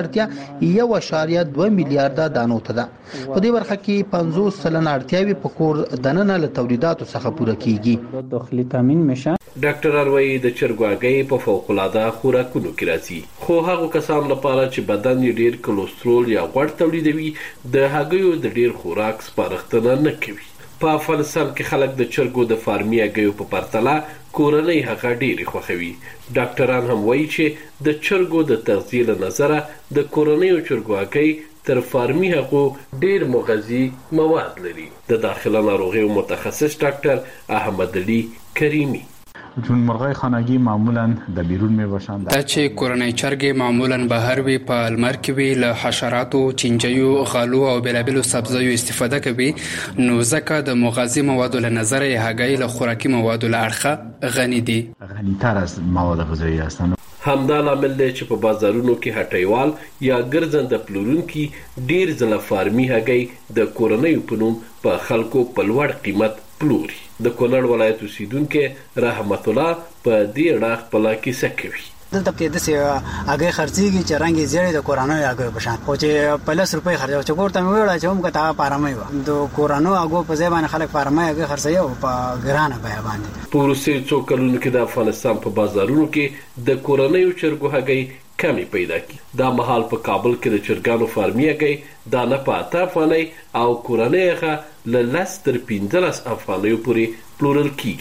اړتیا 1.2 میلیارډ دانو ته ده. په دې برخه کې 50 سلنه اړتیاوي په کور دننه له تولیداتو څخه پوره کیږي.
داخلي تامین میشه.
ډاکټران وايي د چرګو هګۍ په فوق العاده خوراکونو کې راځي، خو هغه کسان لپاره چې بدن یې ډیر کولېسترول یا غوړ تولیدوي د هګیو د ډیر خوراک سپارښتنه نه کوي. په افغانستان کې خلک د چرګو د فارمي هګیو په پرتله کورنۍ هغه ډېرې خوښوي. ډاکټران هم وایي چې د چرګو د تغذیې له نظره د کورنیو چرګو هګۍ تر فارمي هغو ډېر مغذي مواد لري. د داخله ناروغیو متخصص ډاکټر احمد علي کریمي
چون مرغای خانگی معمولا د بیرون میباشند
دا چې کورنۍ چرګې معمولا بهر وي په لمر کې وي له حشراتو چینجیو غالو او بلابلو سبزیو استفاده کوي نو ځکه د مغذي موادو له نظر یې هګۍ له خوراکي موادو له اړخه غني دي
غنی‌تر از مواد غذایی هستند.
همدا لامل دی چې په بازارونو کې هټیوال یا ګرځنده پلورونکي ډیر ځله فارمي هګۍ د کورنیو په نوم په خلکو په لوړ قیمت پلوري. د کونړ ولایت اوسیدونکو رحمت الله په دې اړه خپل کیسه کوي.
دلته کې د سې هغه خرڅيږي چې رنګ یې زیړې د کورانو هغه په شان او چې 50 روپۍ خرڅو چې ګورته مې ویل چې هم کته پارمای و د کورانو هغه په ځای باندې خلک پارمای هغه خرڅي او په ګرانه بیا باندې.
په روسي څو کلونو کې د افغانستان په بازارونو کې د کورنیو چرګو هګۍ کمی پیدا کی. دا مهال په کابل کې د چرګانو فارمي هګۍ دانه په 8 افغانۍ او کورنۍ هغه له 10 تر 15 افغانیو پورې پلورل کیږي.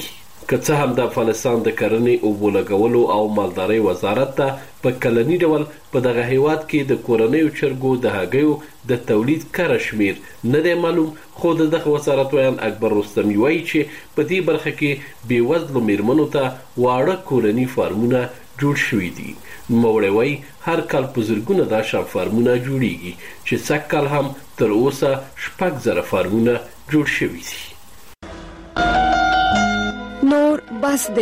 که څه هم د افغانستان د کرنې اوبو لګولو او مالدارۍ وزارت ته په کلني ډول په دغه هیواد کې د کورنیو چرګو د هګیو د تولید کره شمیر نه دی معلوم، خو د دغه وزارت ویان اکبر رستمي وایي چې په دې برخه کې بېوزلو میرمنو ته واړه کورني فارمونه جوړ شوي دي. نوموړی وایي هر کال په زرګونه دا شان فارمونه جوړیږي چې سږ کال هم تر اوسه 6,000 فارمونه جوړ شوي دي.
نور بس دی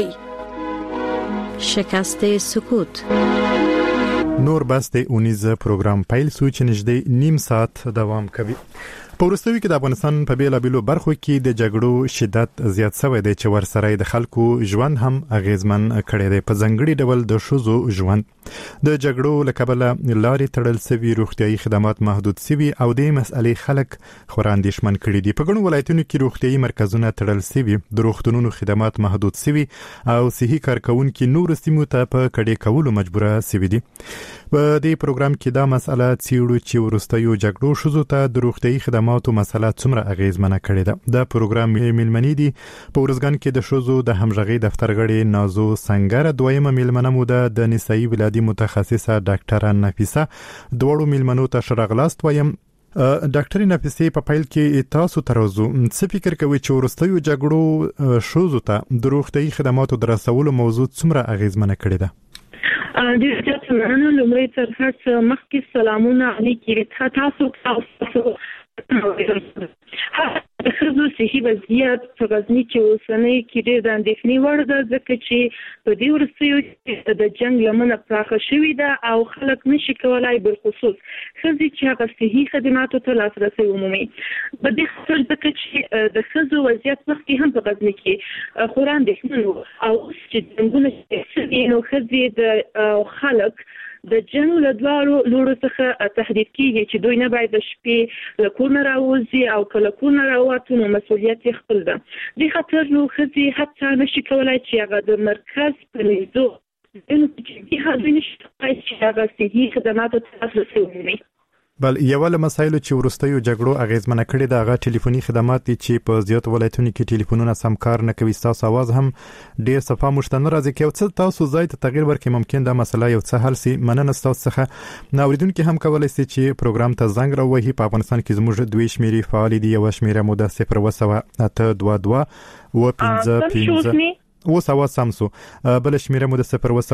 شکست سکوت.
نور بس دی اونیز پروګرام پیل سو چې نږدې نیم ساعت دوام کوي. په وروستیو کې د افغانستان په بیلابیلو برخو کې د جګړو شدت زیات شوی دی چې ورسره د خلکو ژوند هم اغیزمن کړی دی. په ځانګړي ډول د ښځو ژوند د جګړو له کبله لارې تړل شوي، روغتیايي خدمات محدود شوي او د مسئلې خلک خورا اندېښمن کړي دي. په ګڼو ولایتونو کې روغتیايي مرکزونه تړل شوي، د روغتونونو خدمات محدود شوي او صحي کارکونکي نور سیمو ته په کډې کولو مجبوره شوي دي. په دې پروګرام کې دا مسئله څیړو چې وروستیو جګړو ښځو ته د روغتیايي خدماتو مسله څومره اغیزمنه کړې ده. دا پروګرام میلمنې دي په ورځګان کې د ښځو د همغږي دفتر غړي نازو سنگر، دویمه میلمنه مو د نسایي ولادي متخصصه ډاکټره نفیسه. دوړو میلمنو ته شرغلاست وایم. ډاکټر نفیسه په پیل کې تاسو ترازو څه فکر کوي چې ورستیو جګړو ښځو ته د روغتیايي خدماتو درسولو موضوع څومره اغیزمنه کړې ده؟
ډېر زیات مننه. لومړی تر هر څه مخکې سلامونه علیکم تاسو د ښځو صحي وضعیت په غزني کې اوسنۍ کې ډېر د اندېښنې وړ ده، ځکه چې په دې وروستیو کې د جنګ لمنه پراخه شوې ده او خلک نشي کولای بالخصوص ښځې چې هغه صحي خدماتو ته لاسرسی ومومي. په دې خاطر ځکه چې د ښځو وضعیت مخکې هم په غزني کې خورا اندېښمن و او اوس چې جنګونه شوي نو ښځې او خلک د جنګ له دواړو لورو څخه تهدید کیږي چې دوی نه باید د شپې له کور نه راوځي او که له کور نه راووتو نو مسؤلیت یې خپل ده. دې خاطر نو ښځې حتی نشي کولای چې هغه د مرکز په لیدو دوی نشي کولای چې هغه صحي خدماتو ته لاسرسی ومومي.
بل یو له مسایلو چې ورستیو جګړو اغیزمنه کړي دا هغه ټلیفوني خدمات دي چې په زیات ولایتونو کې ټلیفونونه سم کار نه کوي. تاسو आवाज هم ډیر صفه مشتنه راځي کې او څه تاسو ځای ته تغییر ورکړي ممکن دا مسله یو څه حل سي. مننه تاسو څخه. ناوریدونکو هم کولای شي چې پروګرام ته زنګ راوهي. په افغانستان کې زموږ دوی شمیرې فعال دي. یو شمیره مو د 0.822 و 15 اوس आवाज سامسو. بل شمیره مو د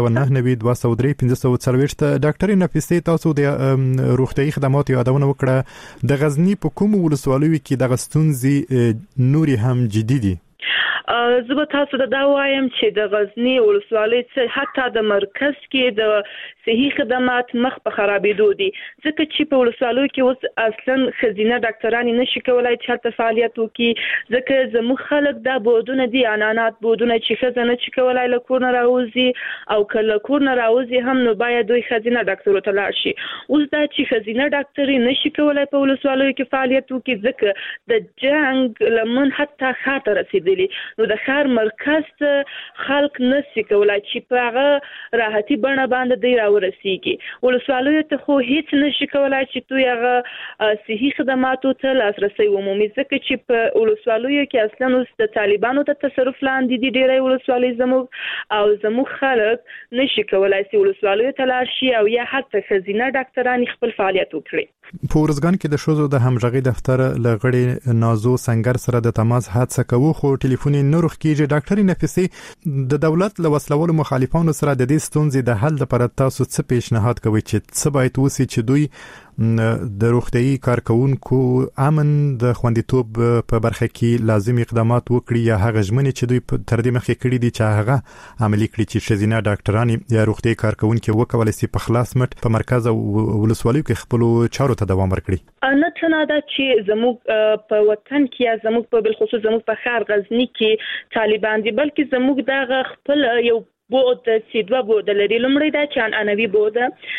0.99203 ډاکټر نفیسه تاسو د روغتیايي خدماتو یادونه وکړه. د غزنی په کوم ولسوالیو کې د غستونزي نوري هم جدي دي؟
زه به تاسو ته دا وایم چې د غزنی ولسوالۍ حتی د مرکز کې د صحي خدمات مخ په خرابېدو دي، ځکه چې په ولسوالیو کې اوس اصلا ښځینه ډاکټرانې نشي کولای چې هلته فعالیت وکړي، ځکه زموږ خلک دا بودونه دي عنعنات بودونه چې ښځه نه شي کولای له کور نه راوځي او که له کور نه راوځي هم نو باید دوی ښځینه ډاکټرو ته لاړ شي. اوس دا چې ښځینه ډاکټرې نشي کولای په ولسوالیو کې فعالیت وکړي ځکه د جنګ لمن حتی ښار ته رسېدلي، نو د ښار مرکز ته خلک نشي کولای چې په هغه راحتي بڼه باندې دی راورسیږي. ولسوالیو ته خو هیڅ نشي کولای چې دوی هغه صحي خدماتو ته لاسرسی ومومي، ځکه چې په ولسوالیو کې اصلا اوس د طالبانو ته تصرف لاندې دي ډېری ولسوالۍ زموږ او زموږ خلک نشي کولای چې ولسوالیو ته لاړ شي او یا حتی ښځینه ډاکټران خپل فعالیت وکړي.
په ورځګان کې د ښځو د همغږي دفتر لغړی نازو سنگر سره د تماس هڅه کوو خو ټلیفون نه روخ کیږي. ډاکټر نفیسه د دولت له وسلوالو مخالفانو سره د دې ستونزې د حل لپاره تاسو څه پیشنهاد کوئ چې څه باید وسی چې دوی د روغتيایي کارکونکو امن د خوندیتوب په برخه کې لازم اقدامات وکړي یا هغه ژمنې چې دوی تر دې مخکې کړي دي چې هغه عملي کړي چې ښځینه ډاکټران یا روغتيایي کارکونکو وکولای شي په خلاص مټ په مرکز او ولسوالیو کې خپل چارو ته دوام ورکړي؟
نه څنګه دا چې زموږ په وطن کې یا زموږ په بالخصوص زموږ په ښار غزنی کې طالبان دي، بلکې زموږ د خپل یو بود چې دوه بود لري. لومړی دا چې انوي بود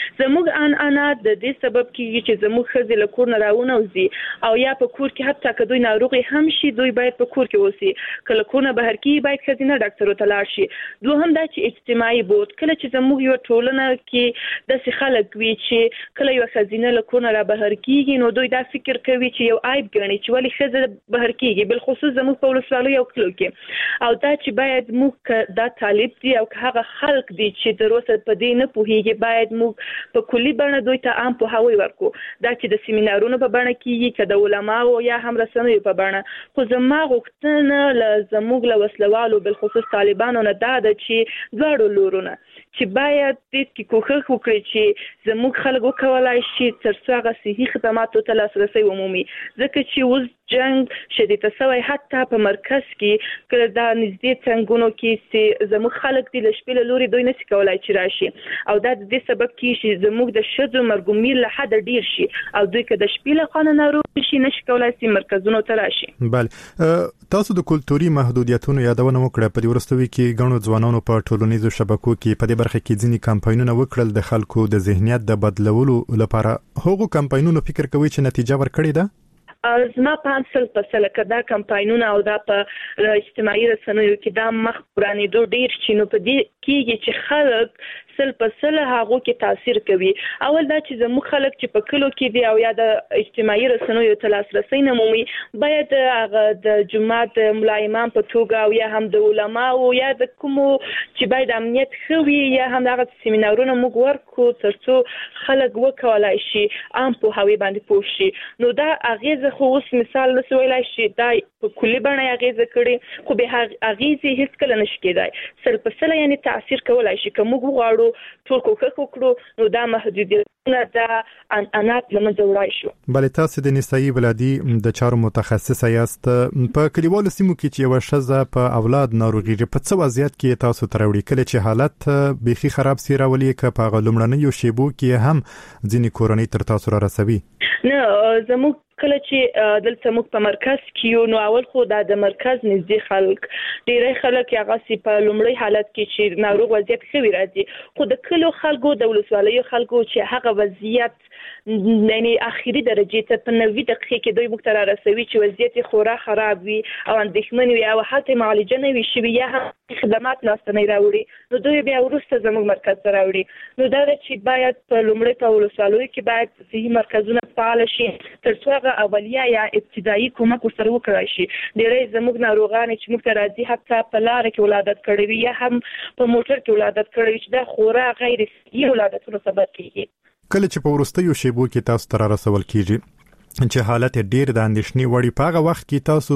زموږ انا د دې سبب کیږي چې زموږ خزې له کور نه راونوزي او یا په کور کې حتی که دوی ناروغي هم شي دوی باید په کور کې اوسي، کله کور نه بهر کې باید خزینه ډاکټر ته لاړ شي. دوهم دا چې اجتماعي بود، کله چې زموږ یو ټولنه کې داسې خلک وي چې کله یو خزینه له کور نه را بهر کیږي نو دوی دا فکر کوي چې یو عیب ګڼي چې ولې خزه بهر کیږي، بل خصوص زموږ په ولسوالۍ او کلو کې. او دا چې باید موږ دا طالب دي او هغه خلک دي چې د روسه په دې نه پوهیږي باید موږ په کلی بڼه دوی ته عام پوهاوی ورکو، دا چې د سیمینارونو په بڼه کېږي که د علماو یا هم رسنیو په بڼه. خو زما غوښتنه له زموږ له وسلوالو بالخصوص طالبانو نه دا ده چې دواړو لورونه چې باید دې کې کوښښ وکړي چې زموږ خلک وکولای شي تر څو هغه صحي خدماتو ته لاسرسی ومومي، ځکه چې اوس جنگ شدید شوی حتی په مرکز کې کله دا نږدې څنګونو کې چې زموږ خلک دي له شپې له لوري دوی نشي کولای چې راشي او دا د دې سبب کیږي چې زموږ د ښځو مرګومیر له حده ډیر شي او دوی که د شپې له خوا نه ناروغ شي نشي کولای چې مرکزونو ته راشي.
بله تاسو د کلتوري محدودیتونو یادونه وکړه. په دې وروستیو کې ګڼو ځوانانو په ټولنیزو شبکو کې په دې برخه کې ځینې کمپاینونه وکړل د خلکو د ذهنیت د بدلولو لپاره. هغو کمپاینونو فکر کوي چې نتیجه ورکړې ده؟
زما په 100% که دا کمپاینونه او دا په اجتماعي رسنیو کې دا مخ پرانیدو ډیر چې نو په دې کېږي چې خلک 100% هغه کې تاثیر کوي. اول دا چې زموږ خلک چې په کلو کې دي او یا د اجتماعي رسنیو ته لاسرسی نه مومي باید هغه د جماعت ملا امام په توګه او یا هم د علماو یا د کومو چې باید امنیت خوي یا هم هغه سیمینارونه موږ ورکو ترڅو خلک وکولای شي عام په هوی باندې پوه شي. نو دا اغیزه خو اوس مثال نسو ویلای شي دا په کلی باندې اغیزه کړي خو به اغیزه هیڅ کله نشي کېدای. 100% یعنی تاثیر کولای شي که موږ وغواړو ټول کوښښ وکړو نو دا محدودیتونه دا انات لمنځه وړای شو.
بل تاسو د نسایي ولادي د چارو متخصصه یاست. په کلیوالو سیمو کې چې یو شزه په اولاد ناروغي په څه وضعیت کې تاسو تروړي کله چې حالت بيخي خراب سي راولي که په غلمړنیو شیبو کې هم ځینې کورنۍ تر تاسو را رسوي؟
نه زموږ کله چې دلته موږ په مرکز کې نو اول خو د مرکز نږدې خلک ډیری خلک هغه سي په لومړی حالت کې چې ناروغ وضعیت خوي راځي خو د کلو خلکو د ولسوالیو خلکو چې هغه وضعیت یعنی اخیری درجه ته په 90 دقیقې کې دوی موږ ته رسوي چې وضعیت خورا خراب وي او اندېښمن وي او حتی معالجه نه وي شوي یا هم خدمات لاسته نه راوړي نو دوی بیا وروسته زموږ مرکز ته راوړي. نو دا چې باید په لومړی په ولسوالیو کې باید صحي مرکزونه فعال شي تر څو هغه اولیه یا ابتدایي کومک ورسره وکړای شي. ډېری زموږ ناروغان چې موږ ته راځي حتی په لاره کې ولادت کړي وي یا هم په موټر کې ولادت کړي وي چې دا خورا غیر صحي ولادتونو سبب کیږي.
کله چې په ورستیو شیبو کې تاسو ته رسول کیږي چې حالت ډیر د اندېښنې وړي په هغه وخت کې تاسو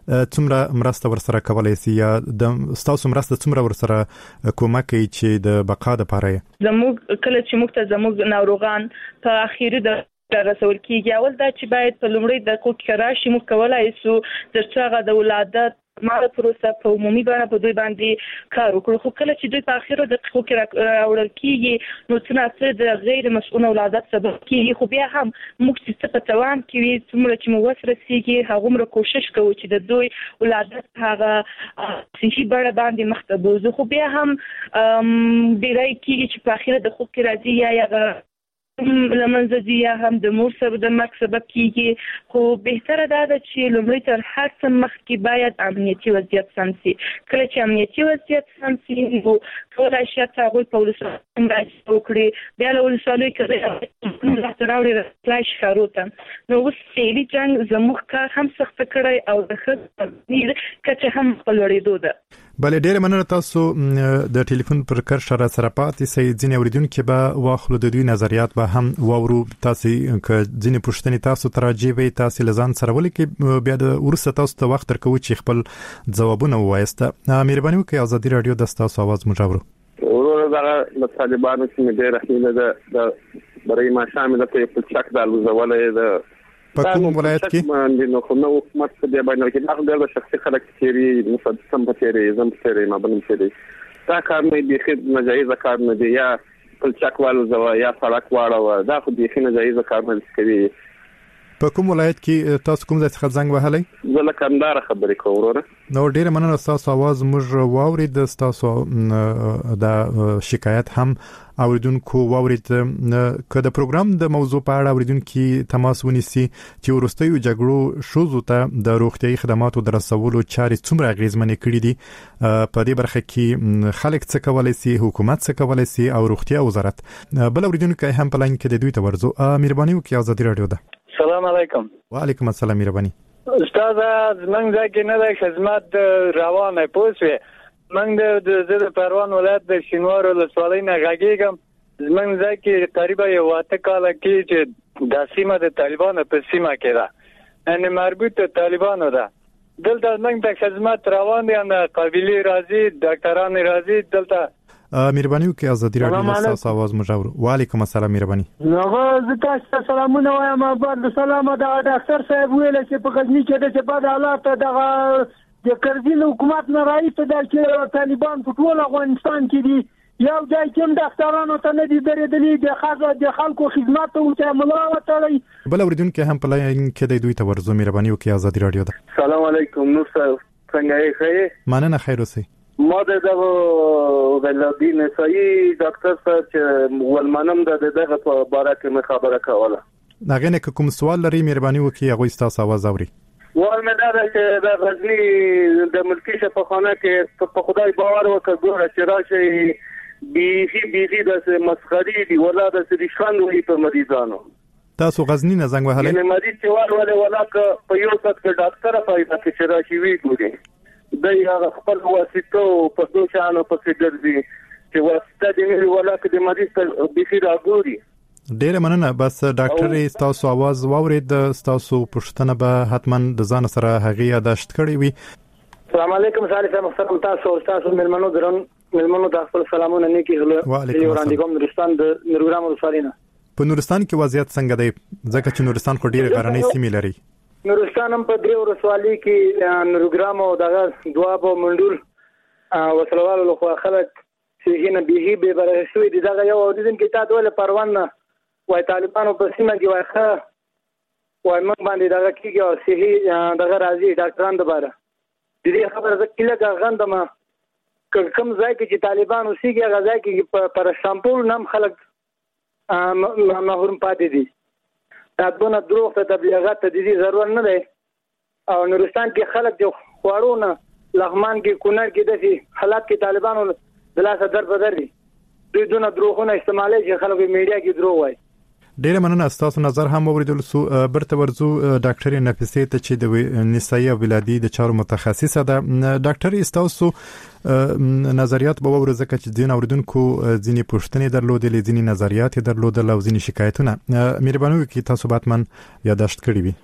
څومره مرسته ورسره کولای شئ یا د تاسو مرسته څومره ورسره کومک کوي چې د بقا لپاره
زموږ کله چې موږ ته زموږ ناروغان په اخیری د رسول کیږي اول دا چې باید په لومړی دقیقو کې راشي موږ کولای شو ترڅو هغه د ولادت ماده پروسه په عمومي بڼه په دوی باندې کار وکړو. خو کله چې دوی په اخیرو دقیقو کې راوړل کیږي نو څه د غیر مسؤل ولادت سبب کیږي خو بیا هم موږ چې په توان کې وي څومره چې موږ ورسېږي هغومره کوشش کوو چې د دوی ولادت هغه صحي بڼه باندې مخ ته بوځو. خو بیا هم ډیری کیږي چې په اخیره دقیقو کې راځي یا لمنځه ځي یا هم د مور سره د مرګ سبب کیږي. خو بهتره دا ده چې لومړی تر هر څه مخکې باید امنیتي وضعیت سم شي. کله چې امنیتي وضعیت سم شي نو کولای شي چې هغوی په ولسوالیو مرسته وکړي بیا له ولسوالیو کې لاسته راوړي راتلای شي ښارو ته. نو اوس فعلي جنګ زموږ کار هم سخته کړی او د ښځو کچه هم په لوړېدو ده.
بلې ډېره مننه تاسو د ټلیفون پر کرښه را سره پاتې سئ. ځینې اوریدونکي به واخلو د دوی نظریات به هم واورو. تاسو که ځینې پوښتنې تاسو ته راجع وي تاسو لزان سره ولیکئ بیا د ورسته تاسو ته وخت درکوي چې خپل ځوابونه ووایسته. مهرباني وکړئ ازادي رادیو د تاسو आवाज مجاورو
ورور دا د طالبانو چې مې ډېر رحمه ده برای ما شامل ته په چک د الوزولې ده
په کوم ولایت کې
باندې نو خو نو حکومت په دې باندې کې دا د شخصي خلک چې مصدسم په تیرې زم تیرې ما بنم تیرې دا کار نه دی خې ناجایز کار نه دی یا په چک والو زوا یا سړک واړو دا خو دې خې ناجایز کار نه کوي.
په کوم ولایت کې تاسو کوم ځای څخه زنګ وهلی؟
زه له کندهار خبرې کوم وروره.
نو ډیره مننه تاسو आवाज موږ واورید، تاسو د شکایت هم اوریدونکو واورید. که د پروګرام د موضوع په اړه اوریدونکو تماس ونیسي چې ورستیو جګړو شوزو ته د روغتيایي خدماتو د رسولو چارې څومره اغیزمنې کړې دي، په دې برخه کې خلک څه کولای شي، حکومت څه کولای شي او روغتیا وزارت. بل اوریدونکو هم په لاین کې د دوی ته ورزو. مهرباني وکړئ، آزادي رادیو ده.
سلام علیکم.
وعلیکم السلام. مهرباني
استاد، زمنګ ځکه نه د خدمات روانه پوسوي. منګ د پروان ولایت د شینوار ولسوالۍ نه غږیږم. زمنګ ځکه تقریبا یو واته کال کې چې د سیمه د طالبانو په سیمه کې ده، ان مربوط ته طالبانو ده. دلته منګ د خدمات روان دي، ان قبيله راځي، ډاکټران راځي دلته.
مهرباني وکړئ، آزادي رادیو تاسو आवाज مجاور. وعلیکم السلام. مهرباني.
نو زه تاسو سلامونه وایم. بعد سلام د ډاکټر صاحب ویل چې په غزنی کې د بعد حالات دغه د کرزین حکومت نه راځي د چې طالبان په ټول افغانستان کې دي. یو ځای کې ډاکټرانو ته نه دي درېدلي، د خلکو خدمات ته ملا وتړي.
بل اوریدونکو هم په لاین کې د دوی ته ورزو. مهرباني وکړئ، آزادي رادیو ده.
سلام علیکم. نور صاحب څنګه یې؟
مننه، خیر اوسئ.
ما دغه ولادي نسایي ډاکټر صاحب چې ولمنم دغه په اړه کې خبره کوله.
هغه نه کوم سوال لري، مهرباني وکړئ، هغه تاسو आवाज اوري.
والمدار چې د غزنی د ملکی شفاخانه کې په خدای باور وکړ ګوره چې راشي بیخي د مسخري دی ولا د سریشان وی په مریضانو.
تاسو غزنی نه زنګ وهلی؟
نه مریض چې ولا په یو څه کې ډاکټر پایته چې راشي وی ګوري د یو خپل واسطه په دوشانو په څیر چې واسطه دی ولا کې د مریض ته بیخي راګوري.
ډیره مننه. بس ډاکټر تاسو आवाज واورید، تاسو پښتنه به حتما د ځان سره هغه یاداشت کړی وي.
السلام علیکم. سالم محترم تاسو ملمنو درن ملمنو د خپل سلامونه نیکی هله وړاندې کوم. نورستان د نورګرام ولسوالینا.
په نورستان کې وضعیت څنګه دی؟ ځکه چې نورستان خو ډیره غرنۍ سیمې لري.
نورستان هم په درې ولسوالۍ کې نورګرام او دغه دواب او منډول وسلوال له خو خلک چې نه بیهي به برښوي دي. دغه یو اوریدن کې تا ډول پروان وای طالبانو په سیمه کې وای وای موږ باندې دغه کېږي او صحیح دغه راځي ډاکټران د باره د دې خبره زه کله غندم. کوم ځای کې چې طالبان اوسېږي هغه ځای کې پر شامپول نام خلک محروم پاتې دي. دا دونه دروغ ته تبلیغات ته دي ضرورت نه دی. او نورستان کې خلک د خوارونه لغمان کې کونړ کې د حالات کې طالبانو د لاسه در بدر دي. دوی دونه دروغونه استعمالوي چې خلک میډیا کې دروغ وایي.
ډیره مننه. تاسو نظر هم اوریدل سو. برته ورزو ډاکټر نفیسه ته چې د نسایي او ولادي د چارو متخصصه ده. ډاکټر تاسو نظریات به ورزه چې دین اوریدونکو ځینی پوښتنې درلودلې، ځینی نظریات درلودل او ځینی شکایتونه. مهرباني وکړئ، تاسو باتمن یاداشت کړی وي.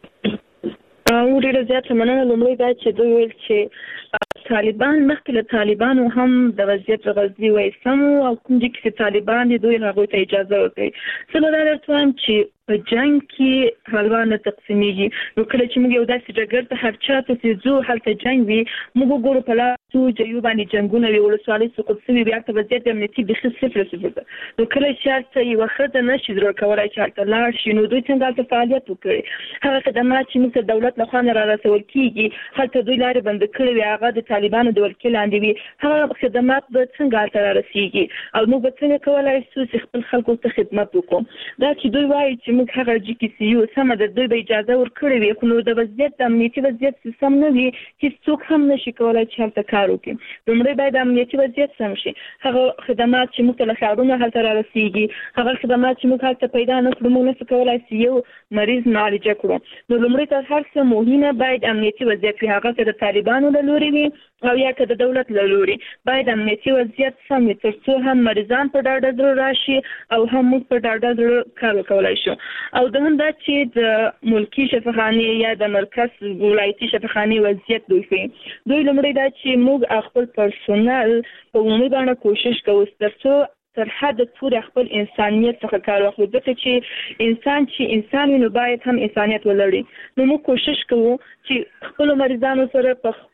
ډیره زیاته مننه. لومړی دا چې دوی ویل چې طالبان مخکې له طالبانو هم د وضعیت غزنی وای سم او کوم چې طالبان دوی هغه ته اجازه ورکړي. څه نه درته چې په جنگ کې حلوانه تقسیمېږي. نو کله چې موږ یو داسې ډګر ته هر چا ته چې هلته جنگ وي موږ ګورو په لاسو چې باندې جنگونه وي، ولسوالۍ سقوط شوي بیا ته وضعیت امنیتي بخي صفر ده. نو کله چې هلته یو خرته نشي ضرور کولای چې هلته لاړ شي، نو دوی څنګه هلته فعالیت وکړي. هغه خدمات چې موږ دولت له خوا را رسول کیږي هلته دوی لارې بند کړې وي، هغه د طالبانو د ولکې لاندې وي. هغه خدمات به څنګه هلته را رسیږي او موږ به څنګه کولای شو چې خپل خلکو ته خدمت وکړو. دا چې دوی وایي چې موږ هغه جی کې سی یو سم د دوی به اجازه ورکړي وي، خو نو د وضعیت د امنیتي وضعیت سم نه وي چې څوک هم نشي کولای چې هلته کار وکړي. لومړی باید امنیتي وضعیت سم شي. هغه خدمات چې موږ له ښارونو هلته را رسیږي، هغه خدمات چې موږ هلته پیدا نه کړو، موږ نشو کولای چې یو مریض معالجه کړو. نو لومړی تر هر څه مهمه باید امنیتي وضعیت وي، هغه که د طالبانو له لوري وي او یا که د دولت له لوري. باید امنیتي وضعیت سم وي تر څو هم مریضان په ډاډه زړه راشي او هم موږ په ډاډه زړه کار وکولای شو. او دوهم دا چې د ملکی شفاخانې یا د مرکز ولایتي شفاخانې وضعیت دوی ښیي. دوی لومړی دا چې موږ خپل پرسونل په عمومي بڼه کوشش کوو تر څو تر حد پورې خپل انسانیت څخه کار واخلو، ځکه چې انسان وي نو باید هم انسانیت ولري. نو موږ کوشش کوو چې خپل مریضانو سره په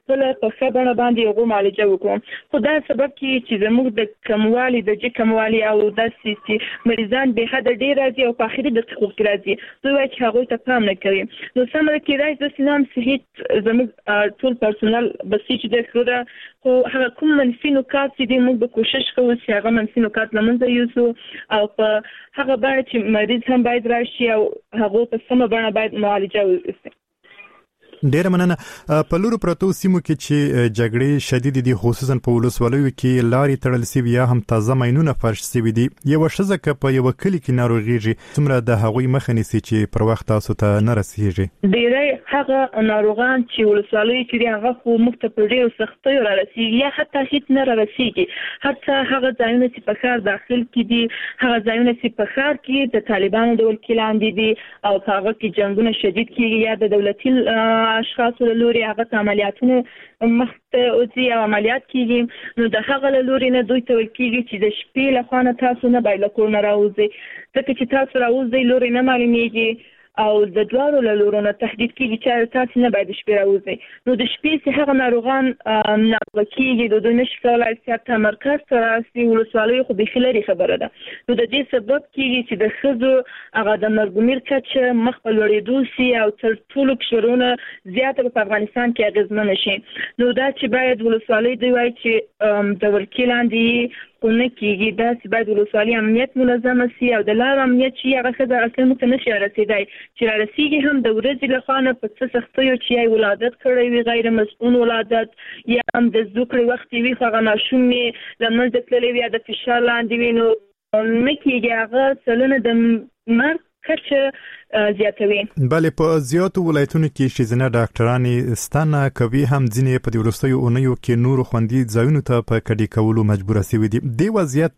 خپل په خبره باندې یو معالجه وکړو خو دا سبب کې چې زموږ د کموالي د کموالي او د سیستي مریضان به حد ډیر راځي او په اخري دقیقو کې راځي دوی چې هغه ته پام نه کوي نو سمره کې راځي د سینام صحت زموږ ټول پرسونل بسیج د خره خو هغه کوم منفي نکات چې موږ به کوشش کوو چې هغه منفي نکات لمنځه یوسو او په هغه باندې چې مریض هم باید راشي او هغه په سمه بڼه باید معالجه وشي
ډیر مننه په لورو پروتو سیمو کې چې جګړې شدید دي خصوصا په ولسوالیو کې لارې تړل سوي یا هم تازه ماينونه فرش سوي دي یو شزه ک په یو کلی کې ناروغيږي څومره د هغوی مخه نیسي چې پر وخت تاسو ته نه رسیږي
ډیرې هغه ناروغان چې ولسوالیو کې هغه خو مختلف ډیر سختي را رسیږي یا حتی هیڅ نه را رسیږي حتی هغه ځایونه چې په ښار داخل کې دي هغه ځایونه چې په ښار کې د طالبانو د وکیلان دي او هغه کې جنگونه شدید کیږي یا د دولتي اشخاص له لوري هغه عملیاتونه مخته او عملیات کیږي نو د هغه لوري نه دوی ته کیږي چې د شپې له خانه تاسو نه باید کور نه راوځي ځکه چې تاسو راوځي لوري نه معلومیږي او د دوارو له لورونو تهدید کیږي چې تاسو نه باید شپې راوځي نو د شپې چې هغه ناروغان ناروغ کیږي د دوی نشي کولای چې تمرکز تراسي ولسوالۍ خو به خلري خبره ده نو د دې سبب کیږي چې د خزو هغه د مرګمیر کچ مخ په لوړېدو سي او تر ټولو کشرونه زیاته په افغانستان کې اغیزمن شي نو دا چې باید ولسوالۍ دی وای چې د وکیلان دي خونه کېږي دا چې باید ولسوالي امنیت منظمه سي او د لار امنیت چې هغه ښځه اصلا موږ نشي رسیدای چې را رسیږي هم د ورځې له خوا نه په څه سختیو چې یې ولادت کړی وي غیر مسؤل ولادت یا هم د زده کړې وخت وي خو هغه ماشوم یې له منځه تللی وي یا د فشار لاندې وي نو نه کېږي هغه سلنه د مرګ کچه زیاتوي
بله په زیاتو ولایتونو کې ښځینه ډاکټرانې ستانه کوي هم ځینې په دې وروستیو اونیو کې نورو خوندي ځایونو ته په کډې کولو مجبوره شوي دي دې وضعیت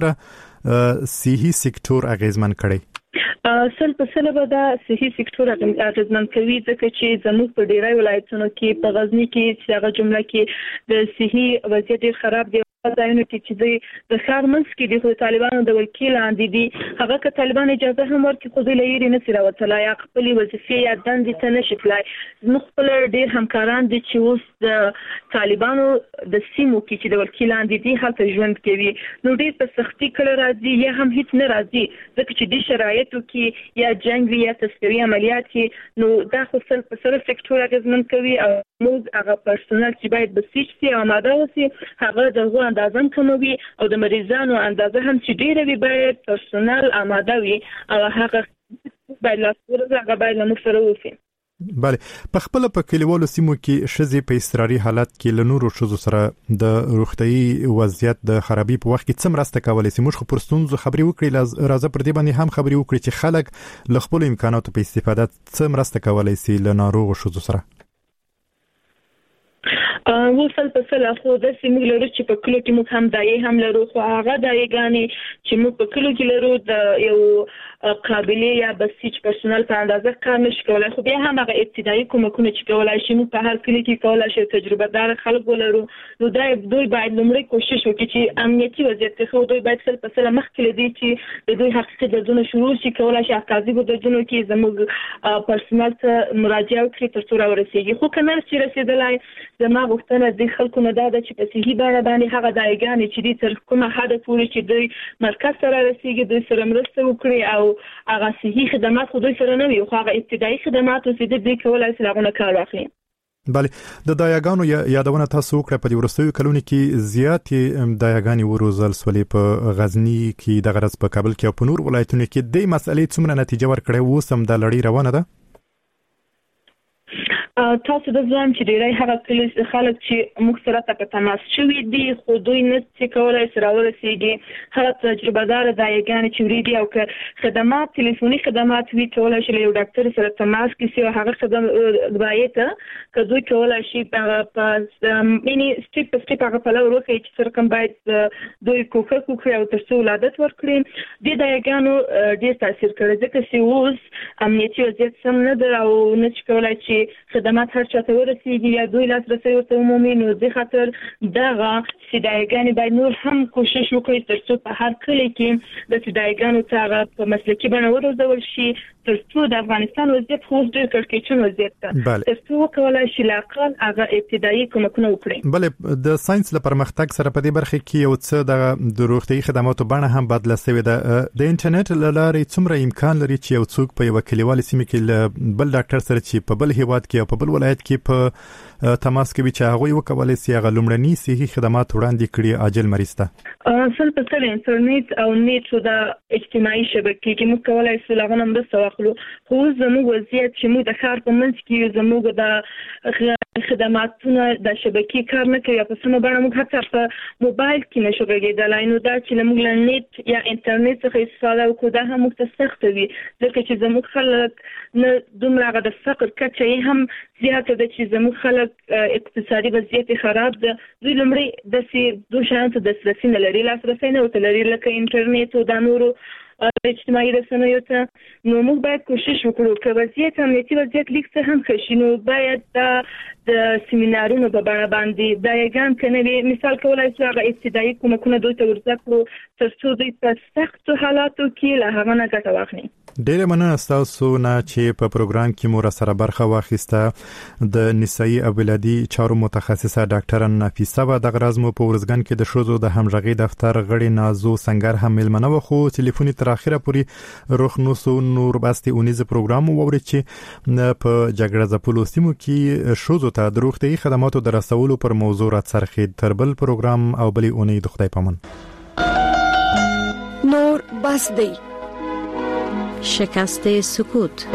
څومره صحي سکتور اغیزمن کړی
سل په سل به دا صحي سکتور اغیزمن کوي ځکه چې زموږ په ډیری ولایتونو کې په غزنی کې چې هغه جمله کې د صحي وضعیت ډیر خراب دی ځایونه چې د ښار منځ کې د طالبانو د وکیل لاندې دي هغه که طالبان اجازه هم ورکړي خو دوی له یېرې نشي راوتلی یا خپلې وظیفې یا دندې ته نشي تللی زموږ خپل ډېر همکاران دي چې اوس د طالبانو د سیمو کې چې د وکیل لاندې دي هلته ژوند کوي نو ډېر په سختي کله راځي یا هم هیڅ نه راځي ځکه چې دې شرایطو کې یا جنګ وي یا تذکري عملیات کې نو دا خو سل په سل سکتور اغېزمن کوي او موږ هغه پرسونل چې باید بسیج سي او آماده اوسي هغه د هغو اندازه کموي او د مریضانو اندازه هم چې ډیره وي باید پرسونل آماده وي او هغه باید لاسپورز هغه باید له موږ سره ووسي
بله په خپل په کلیوالو سیمو کې ښځې په اضطراري حالت کې له نورو ښځو سره د روغتیايي وضعیت د خرابي په وخت کې څه مرسته کولی شي موږ خو پر ستونزو خبرې وکړې راځه پر دې باندې هم خبرې وکړي چې خلک له خپلو امکاناتو په استفاده څه مرسته کولی شي له ناروغو ښځو سره
وصل په سل خو د سیمې لرو چې په کلو کې موږ هم دایې هم لرو خو هغه دایګانې چې موږ په کلو کې لرو د یو قابلیت یا بسیج پرسونل په اندازه کار نشي کولای خو بیا هم هغه ابتدایي کومکونه چې کولای شي موږ په هر کلی کې کولای شي تجربه دار خلک ولرو نو دوی باید لومړی کوشش وکړي چې امنیتي وضعیت کې خو دوی باید سل په سل مخکې لدی چې د دوی حقیقي دردونه شروع شي کولای شي حقایق د دردونو کې زموږ پرسونل ته مراجعه وکړي تر څو راورسیږي خو کنه چې رسیدلای زما غوښتنه د خلکو نه ده چې په صحي بڼه باندې هغه دایګانې چې دې تر کومه حده پورې چې دوی مرکز سره رسیږي دوی سره مرسته وکړي او هغه صحي خدمات خو دوی سره نه وي خو هغه ابتدایي خدمات چې دوی کولای شي هغه کار واخلي
بله د دایګانو یادونه تاسو وکړه په دې وروستیو کلونو کې زیاتې دایګانې وروزل سولې په غزنی کې د غرض په کابل کې او په نور ولایتونو کې د مسلې څومره نتیجه ورکړې اوس هم د لړۍ روانه ده
تاسو د ځوان چې ډیری هغه کلی خلک چې موږ سره په تماس شوي دي خو دوی نه کولای سره ورسیږي هغه تجربه دار دایګانې چې وریدي او که خدمات ټلیفوني خدمات وی کولای شي یو ډاکټر سره تماس کې او هغه خدمات غوايته که دوی کولای شي په مینی سټیپ په سټیپ هغه په لور وکړي چې سره کوم باید دوی کوکه او تر څو ولادت ورکړي د دایګانو ډیر تاثیر کړی ځکه چې اوس امنیتي وضعیت سم نه ده او نه کولای شي خدمات هر چاته ورسیږي یا دوی لاسرسي ورته عمومي، نو د خاطر دغه سیدایګانې باید نور هم کوشش وکړي ترڅو په هر کلی کې د سیدایګانو څخه په مسلکي بڼه وروزول شي، ترڅو د افغانستان وضعیت خو ډېر کړکېچن وضعیت ده، ترڅو وکولای شي لاقل هغه ابتدایي کومکونه وکړي.
بلې د ساينس له پرمختګ سره په دې برخه کې یو څه د روغتيایي خدماتو بڼه هم بدله شوې ده. د انټرنیټ له لارې څومره امکان لري چې یو څوک په یو کلیوالي سیمه کې بل ډاکټر سره چې په بل هیواد کې او په بل ولایت کې په تماس کې چې هغه وکولای شي هغه لومړني صحي خدمات وړاندې کړي عاجل مریض ته؟
اصل په سره انټرنیټ او نیټ د اجتماعي شبکې کې موږ کولای شو لغونه مرسته واخلو، خو زموږ وضعیت چې موږ د ښار په منځ کې زموږ د خدماتونه د شبکې کار نه کوي په سمه بڼه، موږ حتی په موبایل کې نشو غږیدلای، نو دا چې موږ له نیټ یا انټرنیټ څخه استفاده وکړو دا هم موږ ته سخت وي، ځکه چې زموږ خلک نه دومره د فقر کچه هم زیاته ده چې زموږ خلک اقتصادي وضعیت خراب ده، دوی لومړی داسې دوه شیانو ته دسترسي نه لري، لاسرسی نه ورته لري لکه انټرنیټ او د نورو اجتماعي رسنیو ته. نو موږ باید کوشش وکړو که وضعیت امنیتي وضعیت لیک څه هم ښه شي، نو باید د سیمینارونو په بڼه باندې دا یګان کنه مثال کولای شو هغه ابتدایي کومکونه دوی ته ورزکړو ترڅو دوی په سختو حالاتو کې له هغه نه ګټه واخلي.
ډېر مننه تاسو نه چې په پروګرام کې مو سره برخه واخیسته. د نسایي او ولادي چارو متخصصه ډاکټر نفیسه و د غرض مو په ورزګن کې د شوزو د همغږي دفتر غړي نازو سنگر هم ملمنه و، خو ټلیفوني تر اخره پورې روخ نوسو نور باستی اونیز پروګرام ووري چې په جګړه زپلو سیمو کې شوزو ته د روغتي خدماتو د رسولو پر موضوع را څرخید. تر بل پروګرام او بلې اونۍ د خدای پامن.
نور بس دی شکست سکوت.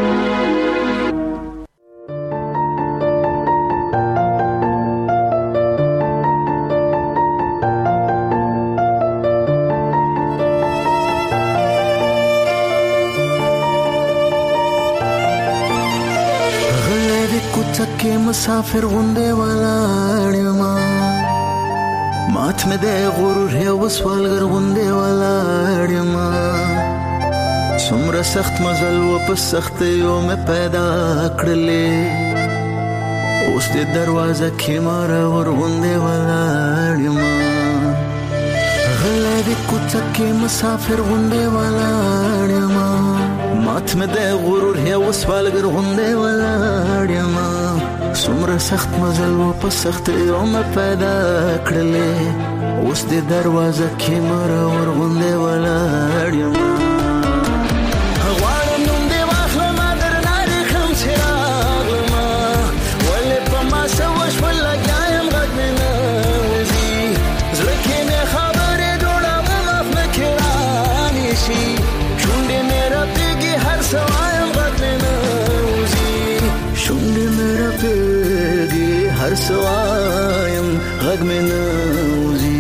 تکه مسافر غونډه ولاړ ما مات مې د غرور یو وسوالګر غونډه ولاړ ما څومره سخت مزل و په سخت یو مې پیدا کړلې اوس د دروازه کې مار ور غونډه ولاړ ما غلې د کوڅه مسافر غونډه ولاړ ما مات مې د غرور یو وسوالګر غونډه ولاړ ما څومره سخت مزل و په سخت یو مې پیدا کړلې اوس د دروازه کې مار ور غونډه ولاړ ما हर सवायम गग में नौजी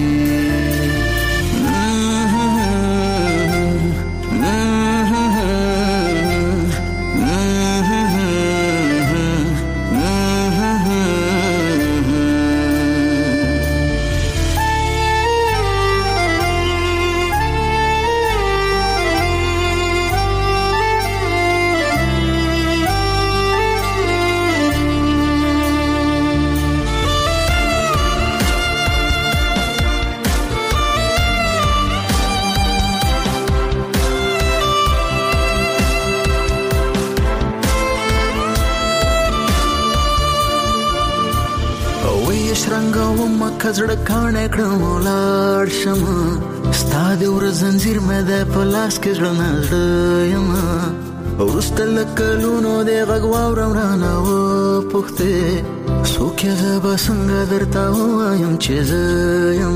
کزړه کانه کړم ولار شمه ستاد ور زنجیر مې د پلاس کې ژوند یم ورستل کلونو د غغوا ورانه و پخته سوکه به څنګه درته وایم چې یم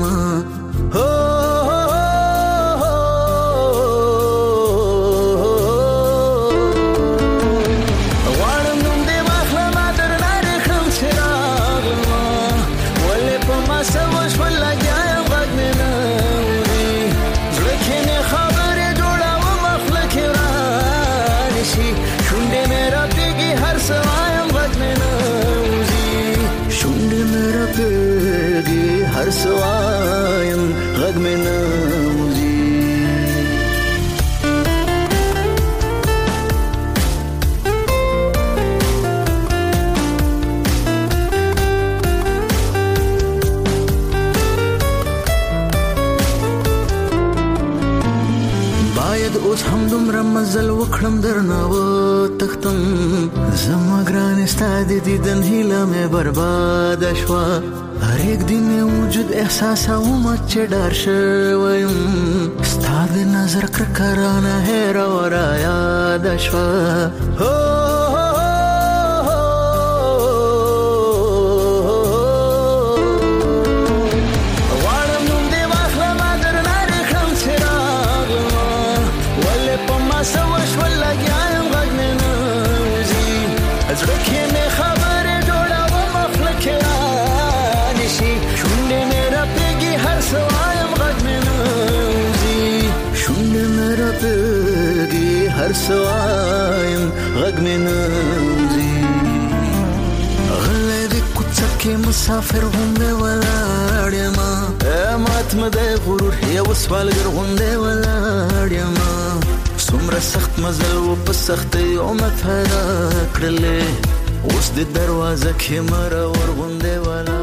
हर सवायम गग में नौजी هم دومره مزل وکړم درنه وتښتم زما ګرانې ستا د دیدن هیله مې برباده شوه هر یک دی مې وجود احساسوم چې ډار شوی یم ستا د نظر کرکه رانه هېره و رایاده شوه سوایم غږ مې نوځي غلی د کوڅه کې مسافر غوندې ولاړ یمه مات مه دی غرور یو سوالګر غوندې ولاړ یمه څومره سخت مزل و په سختۍ عمر پیدا کړلې اوس د دروازه کې مرور غوندې ولاړ